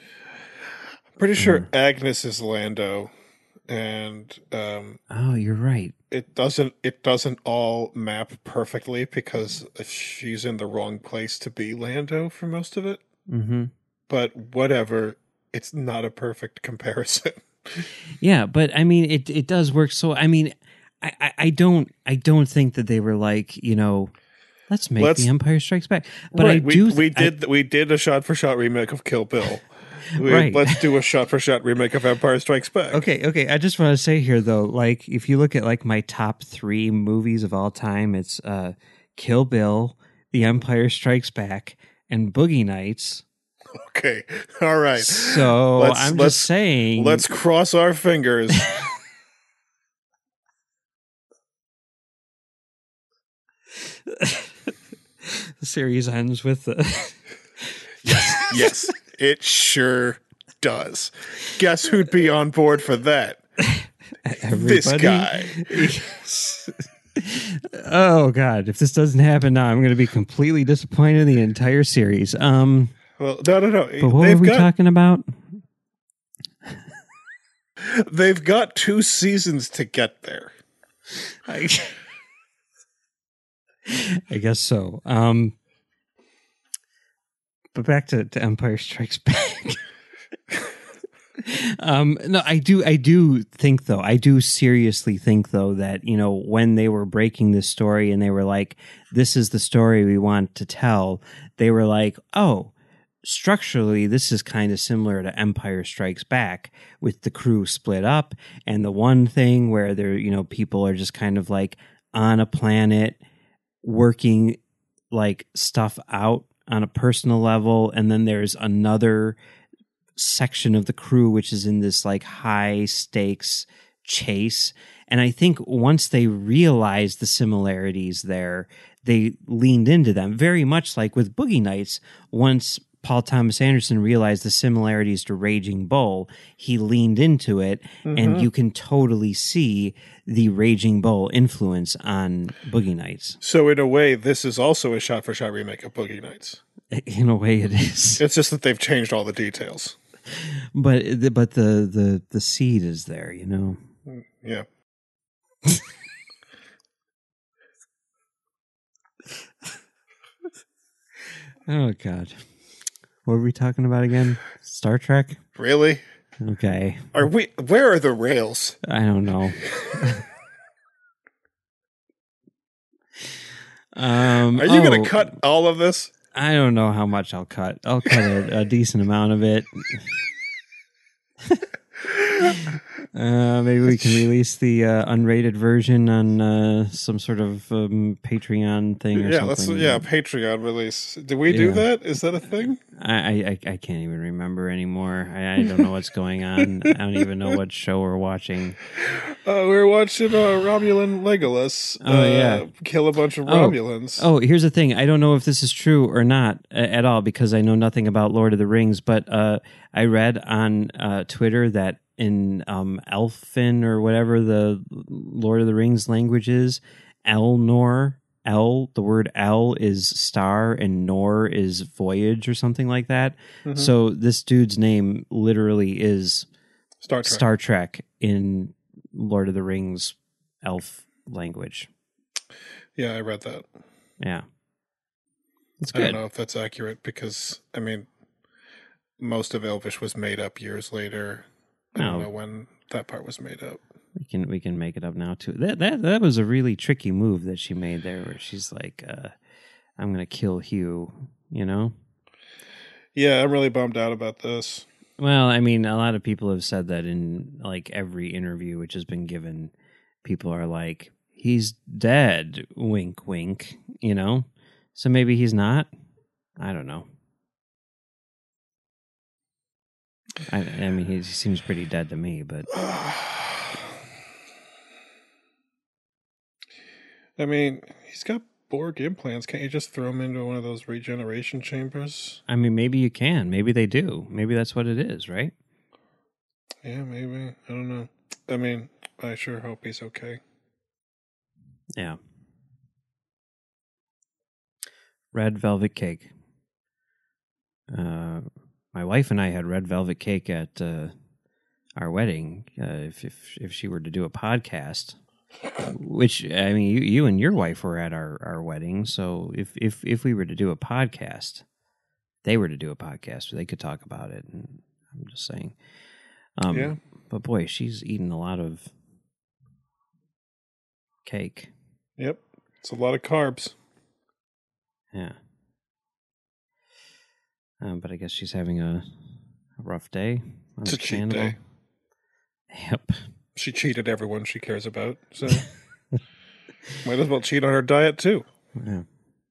Pretty sure Uh. Agnes is Lando, and um, Oh, you're right. it doesn't it doesn't all map perfectly because she's in the wrong place to be Lando for most of it. Mm-hmm. But whatever, it's not a perfect comparison. Yeah, but I mean, it it does work. So I mean, I, I, I don't I don't think that they were like, you know, let's make Let's- the Empire Strikes Back. But right, I do. we, we I- did we did a shot for shot remake of Kill Bill. We, Right. Let's do a shot for shot remake of Empire Strikes Back. okay, okay. I just want to say here though, like if you look at like my top three movies of all time, it's uh, Kill Bill, The Empire Strikes Back, and Boogie Nights. Okay. All right. So Let's- I'm let's- just saying. Let's cross our fingers. The series ends with the. Yes, it sure does. Guess who'd be on board for that? Everybody? This guy. Oh God! If this doesn't happen now, I'm going to be completely disappointed in the entire series. Um, well, no, no, no. But what They've were we got, talking about? They've got two seasons to get there. I, I guess so. Um, but back to, to Empire Strikes Back. um, no, I do. I do think though. I do seriously think though that, you know, when they were breaking this story and they were like, "This is the story we want to tell," they were like, "Oh, structurally, this is kind of similar to Empire Strikes Back, with the crew split up, and the one thing where they're, you know, people are just kind of like on a planet working like stuff out on a personal level, and then there's another section of the crew which is in this like high stakes chase." And I think once they realized the similarities there, they leaned into them, very much like with Boogie Nights. Once Paul Thomas Anderson realized the similarities to Raging Bull, he leaned into it, mm-hmm. and you can totally see the Raging Bull influence on Boogie Nights. So in a way, this is also a shot-for-shot remake of Boogie Nights. In a way, it is. It's just that they've changed all the details. But but the, the, the seed is there, you know? Yeah. Oh, God. What were we talking about again? Star Trek? Really? Okay. Are we? Where are the rails? I don't know. um, are you oh, going to cut all of this? I don't know how much I'll cut. I'll cut a, a decent amount of it. Uh, maybe we can release the uh, unrated version on uh, some sort of um, Patreon thing or yeah, something. Let's, yeah, Patreon release. Did we do yeah. that? Is that a thing? I, I, I can't even remember anymore. I, I don't know what's going on. I don't even know what show we're watching. Uh, we were watching uh, Romulan Legolas oh, uh, yeah. kill a bunch of oh. Romulans. Oh, here's the thing. I don't know if this is true or not uh, at all, because I know nothing about Lord of the Rings, but uh, I read on uh, Twitter that in um, Elfin or whatever the Lord of the Rings language is, Elnor, El, the word El is star and Nor is voyage or something like that. Mm-hmm. So this dude's name literally is Star Trek. Star Trek in Lord of the Rings elf language. Yeah, I read that. Yeah. That's good. I don't know if that's accurate because, I mean, most of Elvish was made up years later. I don't oh. know when that part was made up. We can we can make it up now too. That that that was a really tricky move that she made there, where she's like, uh, "I'm gonna kill Hugh," you know. Yeah, I'm really bummed out about this. Well, I mean, a lot of people have said that in like every interview which has been given. People are like, "He's dead," wink, wink, you know. So maybe he's not. I don't know. I, I mean, he seems pretty dead to me, but I mean, he's got Borg implants. Can't you just throw him into one of those regeneration chambers? I mean, maybe you can. Maybe they do. Maybe that's what it is, right? Yeah, maybe. I don't know. I mean, I sure hope he's okay. Yeah. Red velvet cake. Uh... My wife and I had red velvet cake at uh, our wedding. Uh, if, if if she were to do a podcast, which I mean, you, you and your wife were at our, our wedding. So if, if if we were to do a podcast, they were to do a podcast, they could talk about it. And I'm just saying. Um, yeah. But boy, she's eaten a lot of cake. Yep, it's a lot of carbs. Yeah. Um, but I guess she's having a, a rough day. It's a cheat day. Yep. She cheated everyone she cares about, so might as well cheat on her diet too. Yeah.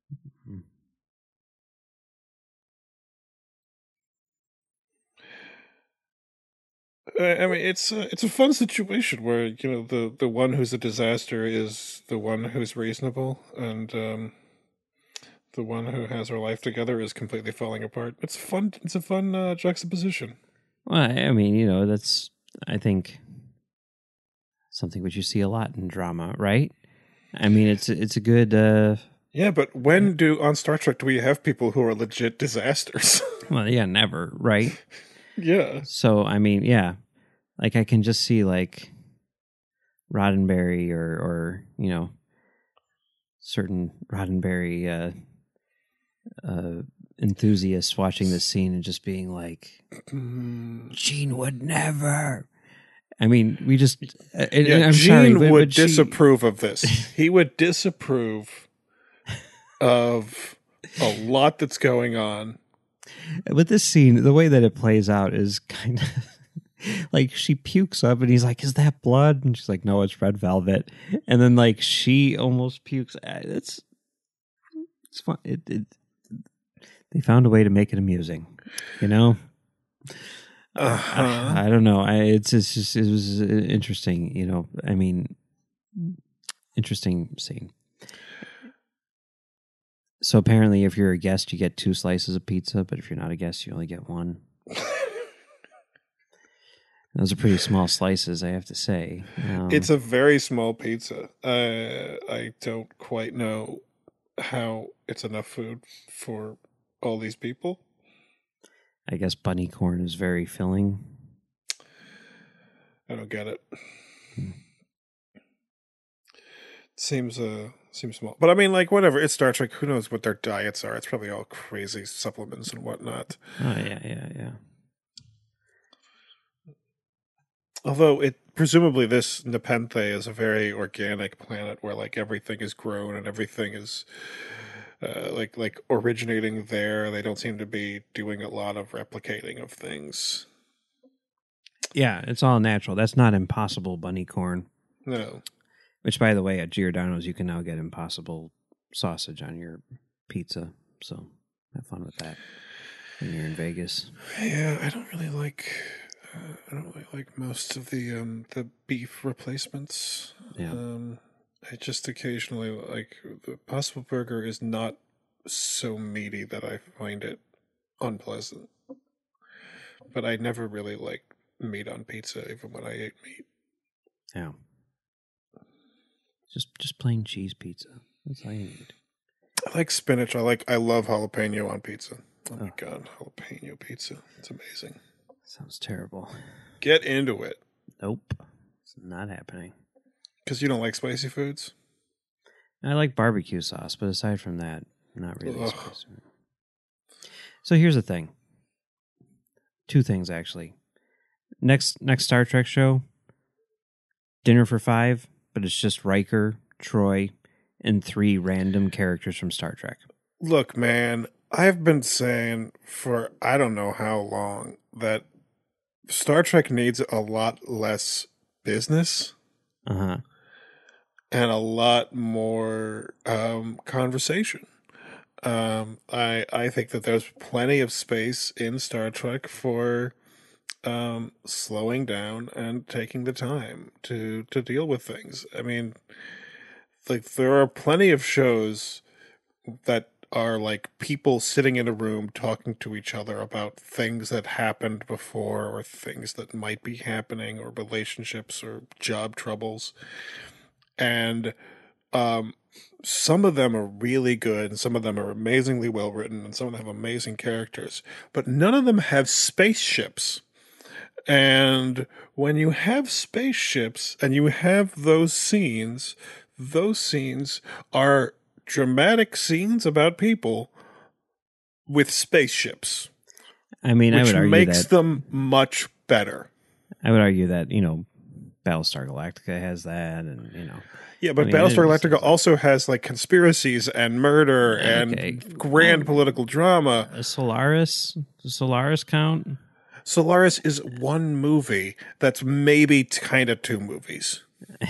I mean, it's a, it's a fun situation where, you know, the, the one who's a disaster is the one who's reasonable, and um, the one who has her life together is completely falling apart. It's fun. It's a fun uh, juxtaposition. Well, I mean, you know, that's, I think, something which you see a lot in drama, right? I mean, it's it's a good... Uh, Yeah, but when do, on Star Trek, do we have people who are legit disasters? well, yeah, never, right? Yeah. So, I mean, yeah. Like, I can just see, like, Roddenberry or, or you know, certain Roddenberry uh, uh, enthusiasts watching this scene and just being like, Gene would never... I mean, we just... And, yeah, and I'm Gene sorry, but, would but she, disapprove of this. He would disapprove of a lot that's going on. With this scene, the way that it plays out is kind of... Like, she pukes up and he's like, is that blood? And she's like, no, it's red velvet. And then, like, she almost pukes. It's it's fun. It, it, they found a way to make it amusing, you know? Uh-huh. I, I don't know. I, it's, it's just, it was interesting, you know? I mean, interesting scene. So apparently, if you're a guest, you get two slices of pizza, but if you're not a guest, you only get one. Those are pretty small slices, I have to say. Um, It's a very small pizza. Uh, I don't quite know how it's enough food for all these people. I guess bunny corn is very filling. I don't get it. Hmm. Seems uh seems small, but I mean, like, whatever. It's Star Trek. Who knows what their diets are? It's probably all crazy supplements and whatnot. Oh yeah, yeah, yeah. Although it presumably this Nepenthe is a very organic planet where like everything is grown and everything is uh, like like originating there. They don't seem to be doing a lot of replicating of things. Yeah, it's all natural. That's not Impossible bunny corn. No. Which, by the way, at Giordano's you can now get Impossible sausage on your pizza. So have fun with that when you're in Vegas. Yeah, I don't really like. Uh, I don't really like most of the um, the beef replacements. Yeah. Um, I just occasionally like the Impossible Burger is not so meaty that I find it unpleasant. But I never really liked meat on pizza, even when I ate meat. Yeah. Just just plain cheese pizza. That's all you need. I like spinach. I like. I love jalapeno on pizza. Oh, oh. my god, jalapeno pizza! It's amazing. Sounds terrible. Get into it. Nope, it's not happening. Because you don't like spicy foods. I like barbecue sauce, but aside from that, not really Ugh. spicy. So here's the thing. Two things actually. Next next Star Trek show, Dinner for Five. But it's just Riker, Troy, and three random characters from Star Trek. Look, man, I've been saying for I don't know how long that Star Trek needs a lot less business. Uh-huh. And a lot more um, conversation. Um, I I think that there's plenty of space in Star Trek for um slowing down and taking the time to to deal with things. I mean, like, there are plenty of shows that are like people sitting in a room talking to each other about things that happened before or things that might be happening or relationships or job troubles. And um some of them are really good and some of them are amazingly well written and some of them have amazing characters, but none of them have spaceships. And when you have spaceships and you have those scenes, those scenes are dramatic scenes about people with spaceships. I mean, I would argue which makes that, them much better. I would argue that, you know, Battlestar Galactica has that, and, you know. Yeah, but I mean, Battlestar Galactica also has, like, conspiracies and murder okay. and grand political drama. Uh, Solaris? Does Solaris count? Solaris is one movie that's maybe kind of two movies.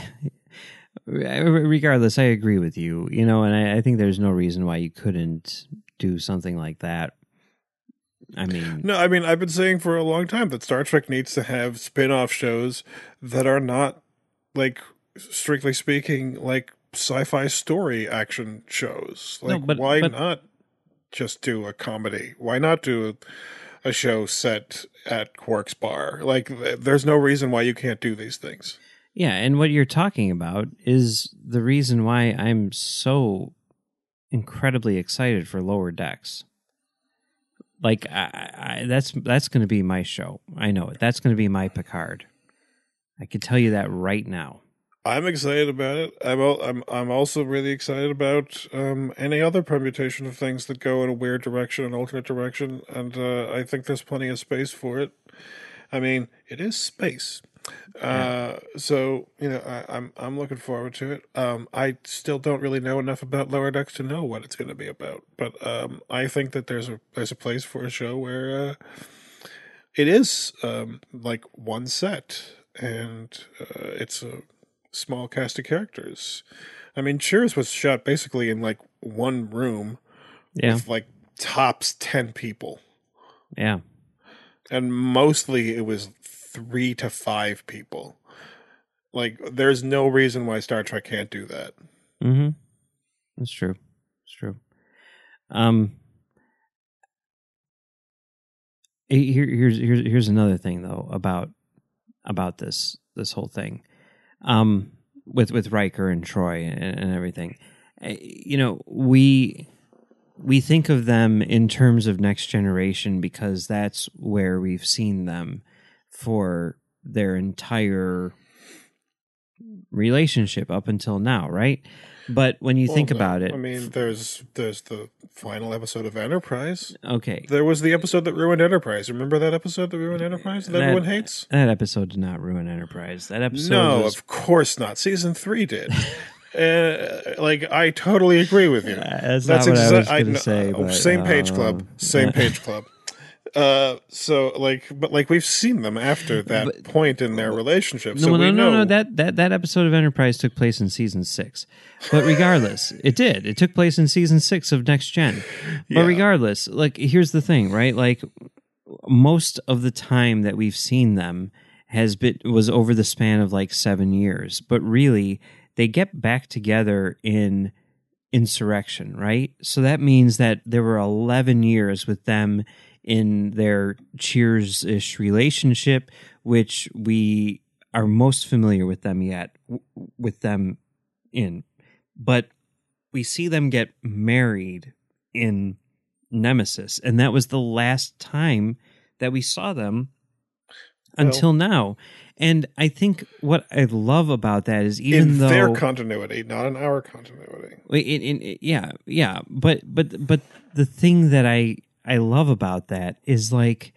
Regardless, I agree with you. You know, and I, I think there's no reason why you couldn't do something like that. I mean... No, I mean, I've been saying for a long time that Star Trek needs to have spin-off shows that are not, like, strictly speaking, like sci-fi story action shows. Like, no, but, why but, not just do a comedy? Why not do a show set at Quark's bar. Like, th- there's no reason why you can't do these things. Yeah, and what you're talking about is the reason why I'm so incredibly excited for Lower Decks. Like, I, I, that's that's going to be my show. I know it. That's going to be my Picard. I can tell you that right now. I'm excited about it. I'm al- I'm I'm also really excited about um, any other permutation of things that go in a weird direction, an alternate direction, and uh, I think there's plenty of space for it. I mean, it is space, uh, so you know I, I'm I'm looking forward to it. Um, I still don't really know enough about Lower Decks to know what it's going to be about, but um, I think that there's a there's a place for a show where uh, it is um, like one set, and uh, it's a small cast of characters. I mean, Cheers was shot basically in like one room Yeah, with like tops ten people. yeah. And mostly it was three to five people. Like, there's no reason why Star Trek can't do that. Mm-hmm. That's true. It's true. Um, here, here's here's here's another thing though about about this this whole thing, um, with with Riker and Troy and, and everything. Uh, You know, we we think of them in terms of Next Generation because that's where we've seen them for their entire relationship up until now, right? But when you Well, think no, about it, I mean, there's there's the final episode of Enterprise. okay, There was the episode that ruined Enterprise. Remember that episode that ruined Enterprise that, That- everyone hates? that episode did not ruin Enterprise. That episode No, was of course not. Season three did. uh, like, I totally agree with you. That's not what I was gonna say, oh, but, same page uh, club. Same page club. Uh, so like, but like we've seen them after that But- point in their relationship. no, So no, we no, know no. That, that that episode of Enterprise took place in season six. But regardless, it did. It took place in season six of Next Gen. But Yeah. regardless, like here's the thing, right? Like most of the time that we've seen them has been was over the span of like seven years. But really, they get back together in Insurrection, right? So that means that there were eleven years with them in their Cheers-ish relationship, which we are most familiar with them yet, w- with them in. But we see them get married in Nemesis, and that was the last time that we saw them until now. And I think what I love about that is even in though their continuity, not in our continuity. Wait, in, in, yeah, yeah, but but but the thing that I I love about that is like,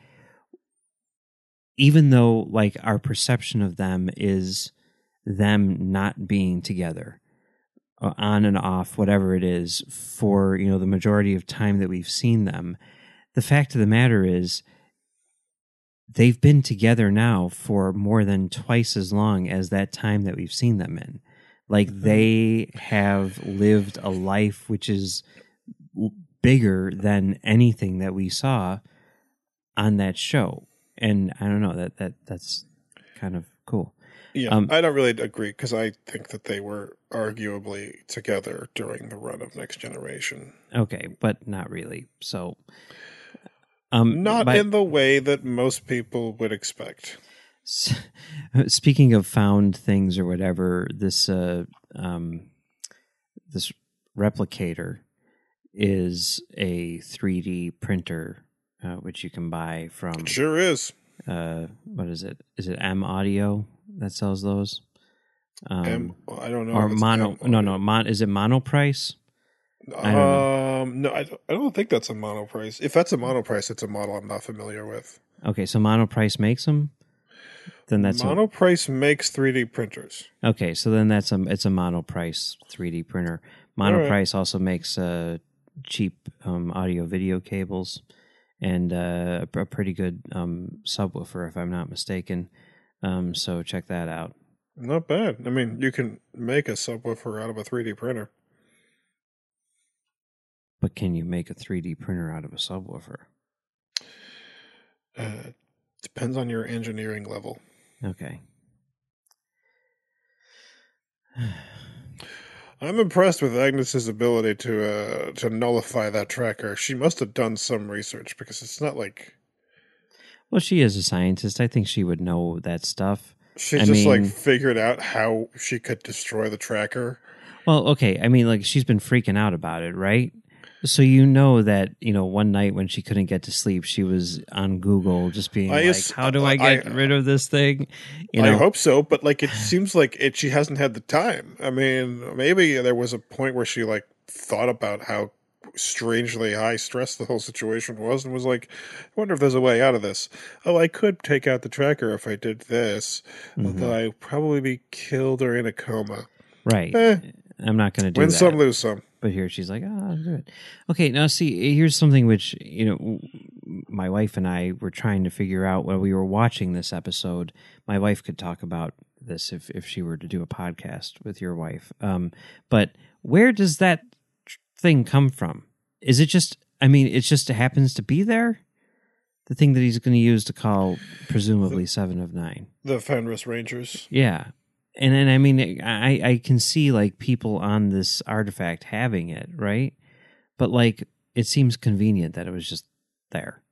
even though like our perception of them is them not being together, uh, on and off, whatever it is, for you know the majority of time that we've seen them, the fact of the matter is they've been together now for more than twice as long as that time that we've seen them in. Like they have lived a life which is bigger than anything that we saw on that show, and I don't know that that that's kind of cool. Yeah, Um, I don't really agree because I think that they were arguably together during the run of Next Generation. Okay, but not really. So, um, Not by- in the way that most people would expect. S- Speaking of found things or whatever, this uh, um, this replicator is a three D printer, uh, which you can buy from. It sure is. Uh, what is it? Is it M Audio that sells those? Um, M, I don't know. or if it's mono? M No, no. Mon, is it Monoprice? I don't Um, no, I don't, I don't think that's a monoprice. If that's a monoprice, it's a model I'm not familiar with. Okay, so Monoprice makes them. Then that's a, Monoprice makes three D printers. okay. So then that's a it's a Monoprice three D printer. right. Monoprice also makes uh, cheap um, audio video cables and uh, a pretty good um, subwoofer, if I'm not mistaken. Um, so check that out. Not bad. I mean, you can make a subwoofer out of a three D printer. But can you make a three D printer out of a subwoofer? Uh, depends on your engineering level. Okay. I'm impressed with Agnes's ability to uh, to nullify that tracker. She must have done some research because it's not like Well, she is a scientist. I think she would know that stuff. She I just mean, like figured out how she could destroy the tracker. Well, okay. I mean, like she's been freaking out about it, right? So you know that, you know, one night when she couldn't get to sleep, she was on Google just being I like, ass- how do I get I- rid of this thing? You know, I hope so, but like it seems like it. She hasn't had the time. I mean, maybe there was a point where she like thought about how strangely high stress the whole situation was, and was like, "I wonder if there's a way out of this. Oh, I could take out the tracker if I did this, Mhm. although I'd probably be killed or in a coma." right. Eh, I'm not going to do win that. some, lose some. But here she's like, oh, I'll do it. Okay, now see, here's something which, you know, my wife and I were trying to figure out while we were watching this episode. My wife could talk about this if, if she were to do a podcast with your wife. Um, but where does that thing come from? Is it just, I mean, it just happens to be there? The thing that he's going to use to call presumably Seven of Nine. The Fenris Rangers. Yeah. And then, I mean, I, I can see, like, people on this artifact having it, right? But, like, it seems convenient that it was just there.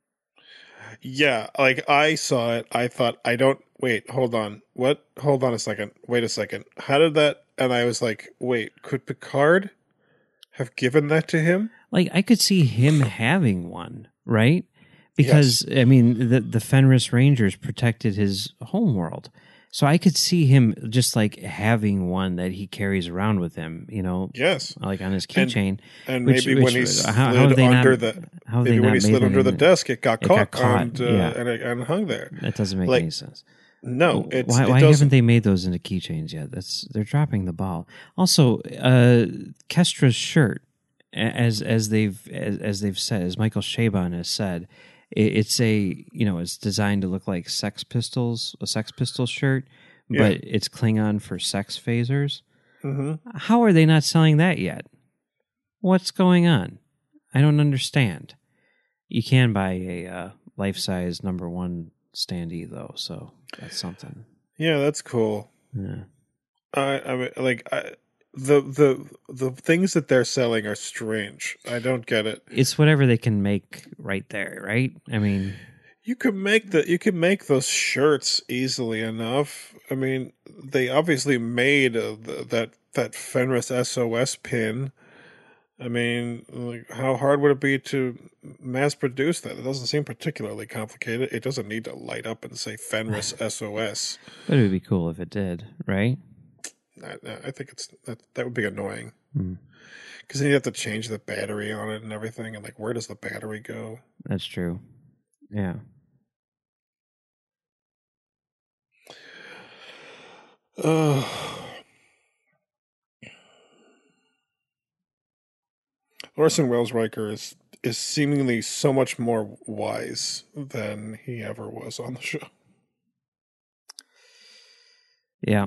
Yeah, like, I saw it. I thought, I don't... Wait, hold on. What? Hold on a second. Wait a second. How did that... And I was like, wait, could Picard have given that to him? Like, I could see him having one, right? Because, yes. I mean, the, the Fenris Rangers protected his homeworld. So I could see him just like having one that he carries around with him, you know, yes, like on his keychain. And, and which, maybe which, when he slid how, how under not, the maybe when he slid under the desk, it got it caught, got caught and, uh, yeah. and, and hung there. That doesn't make like, any sense. No, it's, why, it why doesn't. haven't they made those into keychains yet? That's they're dropping the ball. Also, uh, Kestra's shirt, as as they've as, as they've said, as Michael Chabon has said. It's a, you know, it's designed to look like Sex Pistols, a Sex Pistols shirt, yeah. but it's Klingon for sex phasers. Mm-hmm. How are they not selling that yet? What's going on? I don't understand. You can buy a uh, life-size number one standee, though, so that's something. Yeah, that's cool. Yeah. I, I mean, like, I, the the the things that they're selling are strange. I don't get it. It's whatever they can make right there, right? I mean, you can make the you can make those shirts easily enough. I mean, they obviously made a, the, that that Fenris S O S pin. I mean, like, how hard would it be to mass produce that? It doesn't seem particularly complicated. It doesn't need to light up and say Fenris S O S. But it would be cool if it did, right? I, I think it's that that would be annoying because mm. then you have to change the battery on it and everything, and like, where does the battery go? That's true. Yeah. Uh, Orson Welles Riker is is seemingly so much more wise than he ever was on the show. Yeah.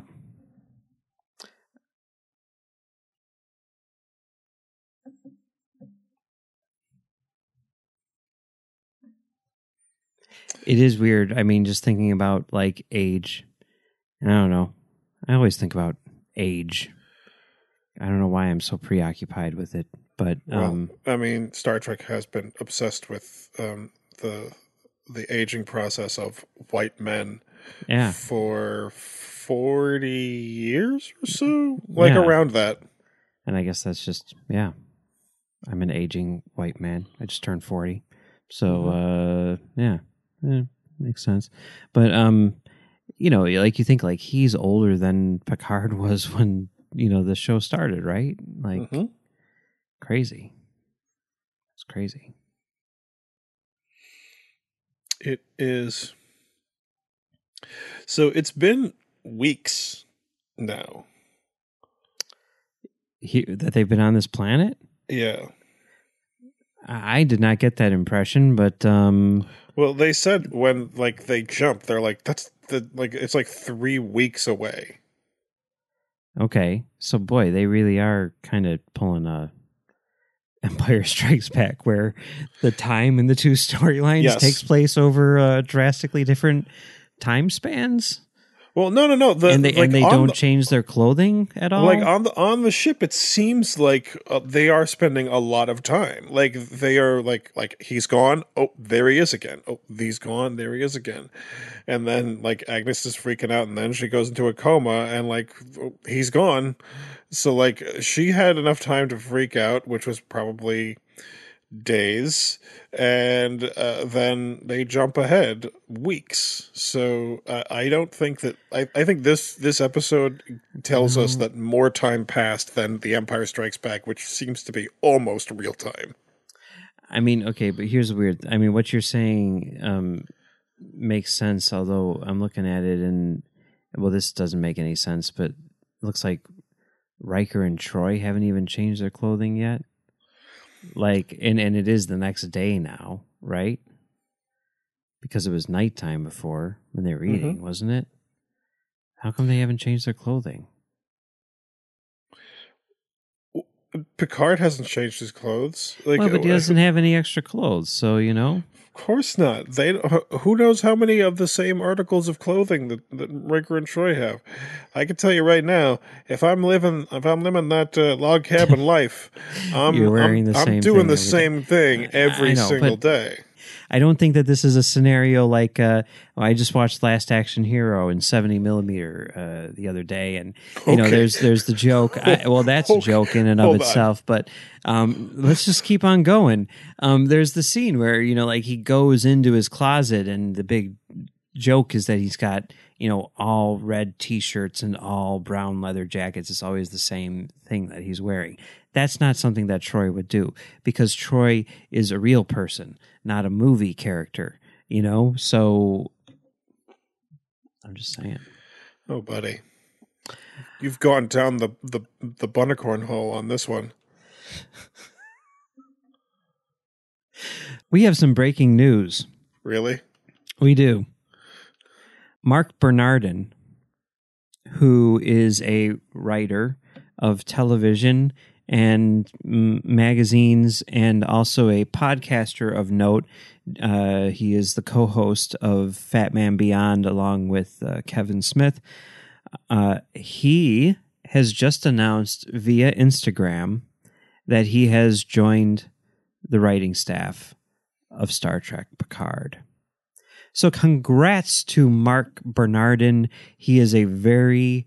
It is weird. I mean, just thinking about like age. I don't know. I always think about age. I don't know why I'm so preoccupied with it, but um, well, I mean, Star Trek has been obsessed with um, the the aging process of white men yeah. for forty years or so, like yeah. around that. And I guess that's just yeah. I'm an aging white man. I just turned forty, so mm-hmm. uh, yeah. Yeah, makes sense. But, um, you know, like you think like he's older than Picard was when, you know, the show started, right? Like mm-hmm. crazy. It's crazy. It is. So it's been weeks now. He, that they've been on this planet? Yeah. I did not get that impression, but um well, they said when like they jumped, they're like that's the like it's like three weeks away. Okay, so boy, they really are kind of pulling a Empire Strikes Back, where the time in the two storylines yes. takes place over uh, drastically different time spans. Well, no, no, no. The, and they like, and they on don't the, change their clothing at all. like on the on the ship, it seems like uh, they are spending a lot of time. Like they are like like he's gone. Oh, there he is again. Oh, he's gone. There he is again. And then like Agnes is freaking out, and then she goes into a coma, and like oh, he's gone. So like she had enough time to freak out, which was probably days, and uh, then they jump ahead weeks. So uh, I don't think that I, I think this this episode tells us that more time passed than The Empire Strikes Back, which seems to be almost real time. I mean, okay, but here's the weird. I mean, what you're saying um, makes sense. Although I'm looking at it, and well, this doesn't make any sense. But it looks like Riker and Troy haven't even changed their clothing yet. Like, and, and it is the next day now, right? Because it was nighttime before when they were eating, mm-hmm. wasn't it? How come they haven't changed their clothing? Picard hasn't changed his clothes. Like, well, but he doesn't have any extra clothes, so, you know. Of course not. They who knows how many of the same articles of clothing that, that Riker and Troy have. I can tell you right now, if I'm living if I'm living that uh, log cabin life, I'm You're wearing I'm, the I'm same doing thing the every same day. thing every I know, single but day. I don't think that this is a scenario like uh, well, I just watched Last Action Hero in seventy millimeter uh, the other day, and you okay. know, there's there's the joke. I, well, that's okay. a joke in and of Hold itself, on. but um, let's just keep on going. Um, there's the scene where you know, like he goes into his closet, and the big joke is that he's got you know all red T-shirts and all brown leather jackets. It's always the same thing that he's wearing. That's not something that Troy would do because Troy is a real person, not a movie character, you know? So I'm just saying. Oh, buddy. You've gone down the, the, the Bunnicorn hole on this one. We have some breaking news. Really? We do. Mark Bernardin, who is a writer of television and m- magazines, and also a podcaster of note. Uh, he is the co-host of Fat Man Beyond along with uh, Kevin Smith. Uh, he has just announced via Instagram that he has joined the writing staff of Star Trek Picard. So congrats to Mark Bernardin. He is a very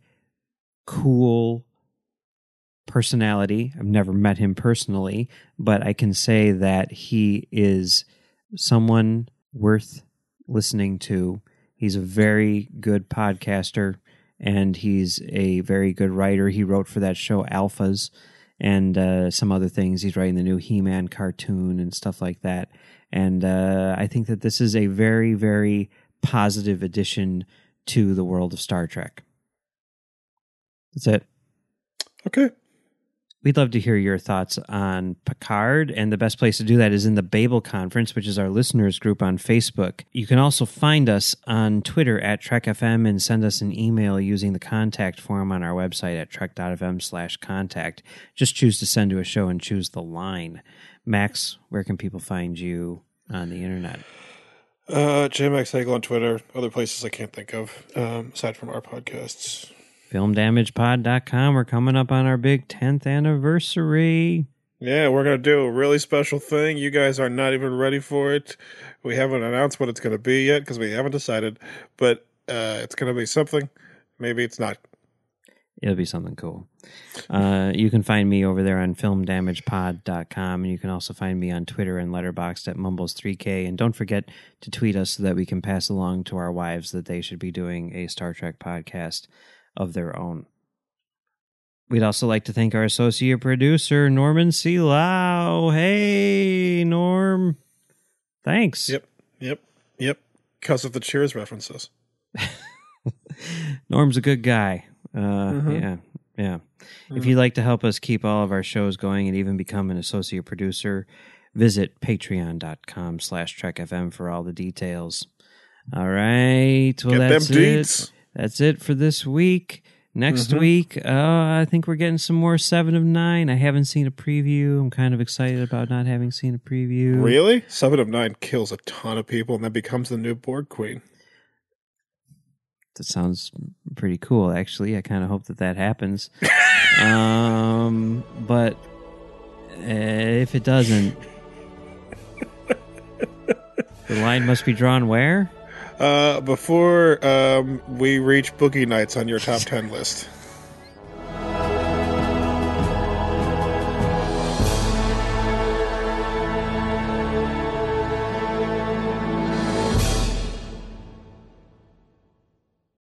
cool personality. I've never met him personally, but I can say that he is someone worth listening to. He's a very good podcaster, and he's a very good writer. He wrote for that show Alphas and uh, some other things. He's writing the new He-Man cartoon and stuff like that. And uh, I think that this is a very, very positive addition to the world of Star Trek. That's it. Okay. We'd love to hear your thoughts on Picard, and the best place to do that is in the Babel Conference, which is our listeners group on Facebook. You can also find us on Twitter at Trek F M and send us an email using the contact form on our website at trek.fm slash contact. Just choose to send to a show and choose the line. Max, where can people find you on the internet? Uh, J Max Hagel on Twitter, other places I can't think of, um, aside from our podcasts. film damage pod dot com. We're coming up on our big tenth anniversary. Yeah, we're going to do a really special thing. You guys are not even ready for it. We haven't announced what it's going to be yet because we haven't decided, but uh, it's going to be something. Maybe it's not. It'll be something cool. Uh, you can find me over there on film damage pod dot com, and you can also find me on Twitter and Letterboxd at Mumbles three K. And don't forget to tweet us so that we can pass along to our wives that they should be doing a Star Trek podcast of their own. We'd also like to thank our associate producer, Norman C. Lau. Hey, Norm. Thanks. Yep, yep, yep. Because of the Cheers references. Norm's a good guy. Uh, mm-hmm. Yeah, yeah. Mm-hmm. If you'd like to help us keep all of our shows going and even become an associate producer, visit patreon.com slash trekfm for all the details. All right. Well, Get that's them it. deeds. That's it for this week. Next mm-hmm. week, uh, I think we're getting some more Seven of Nine. I haven't seen a preview. I'm kind of excited about not having seen a preview. Really? Seven of Nine kills a ton of people and then becomes the new Borg Queen. that sounds pretty cool, actually. I kind of hope that that happens. um, but uh, if it doesn't, the line must be drawn where? Uh, before um, we reach Boogie Nights on your top ten list.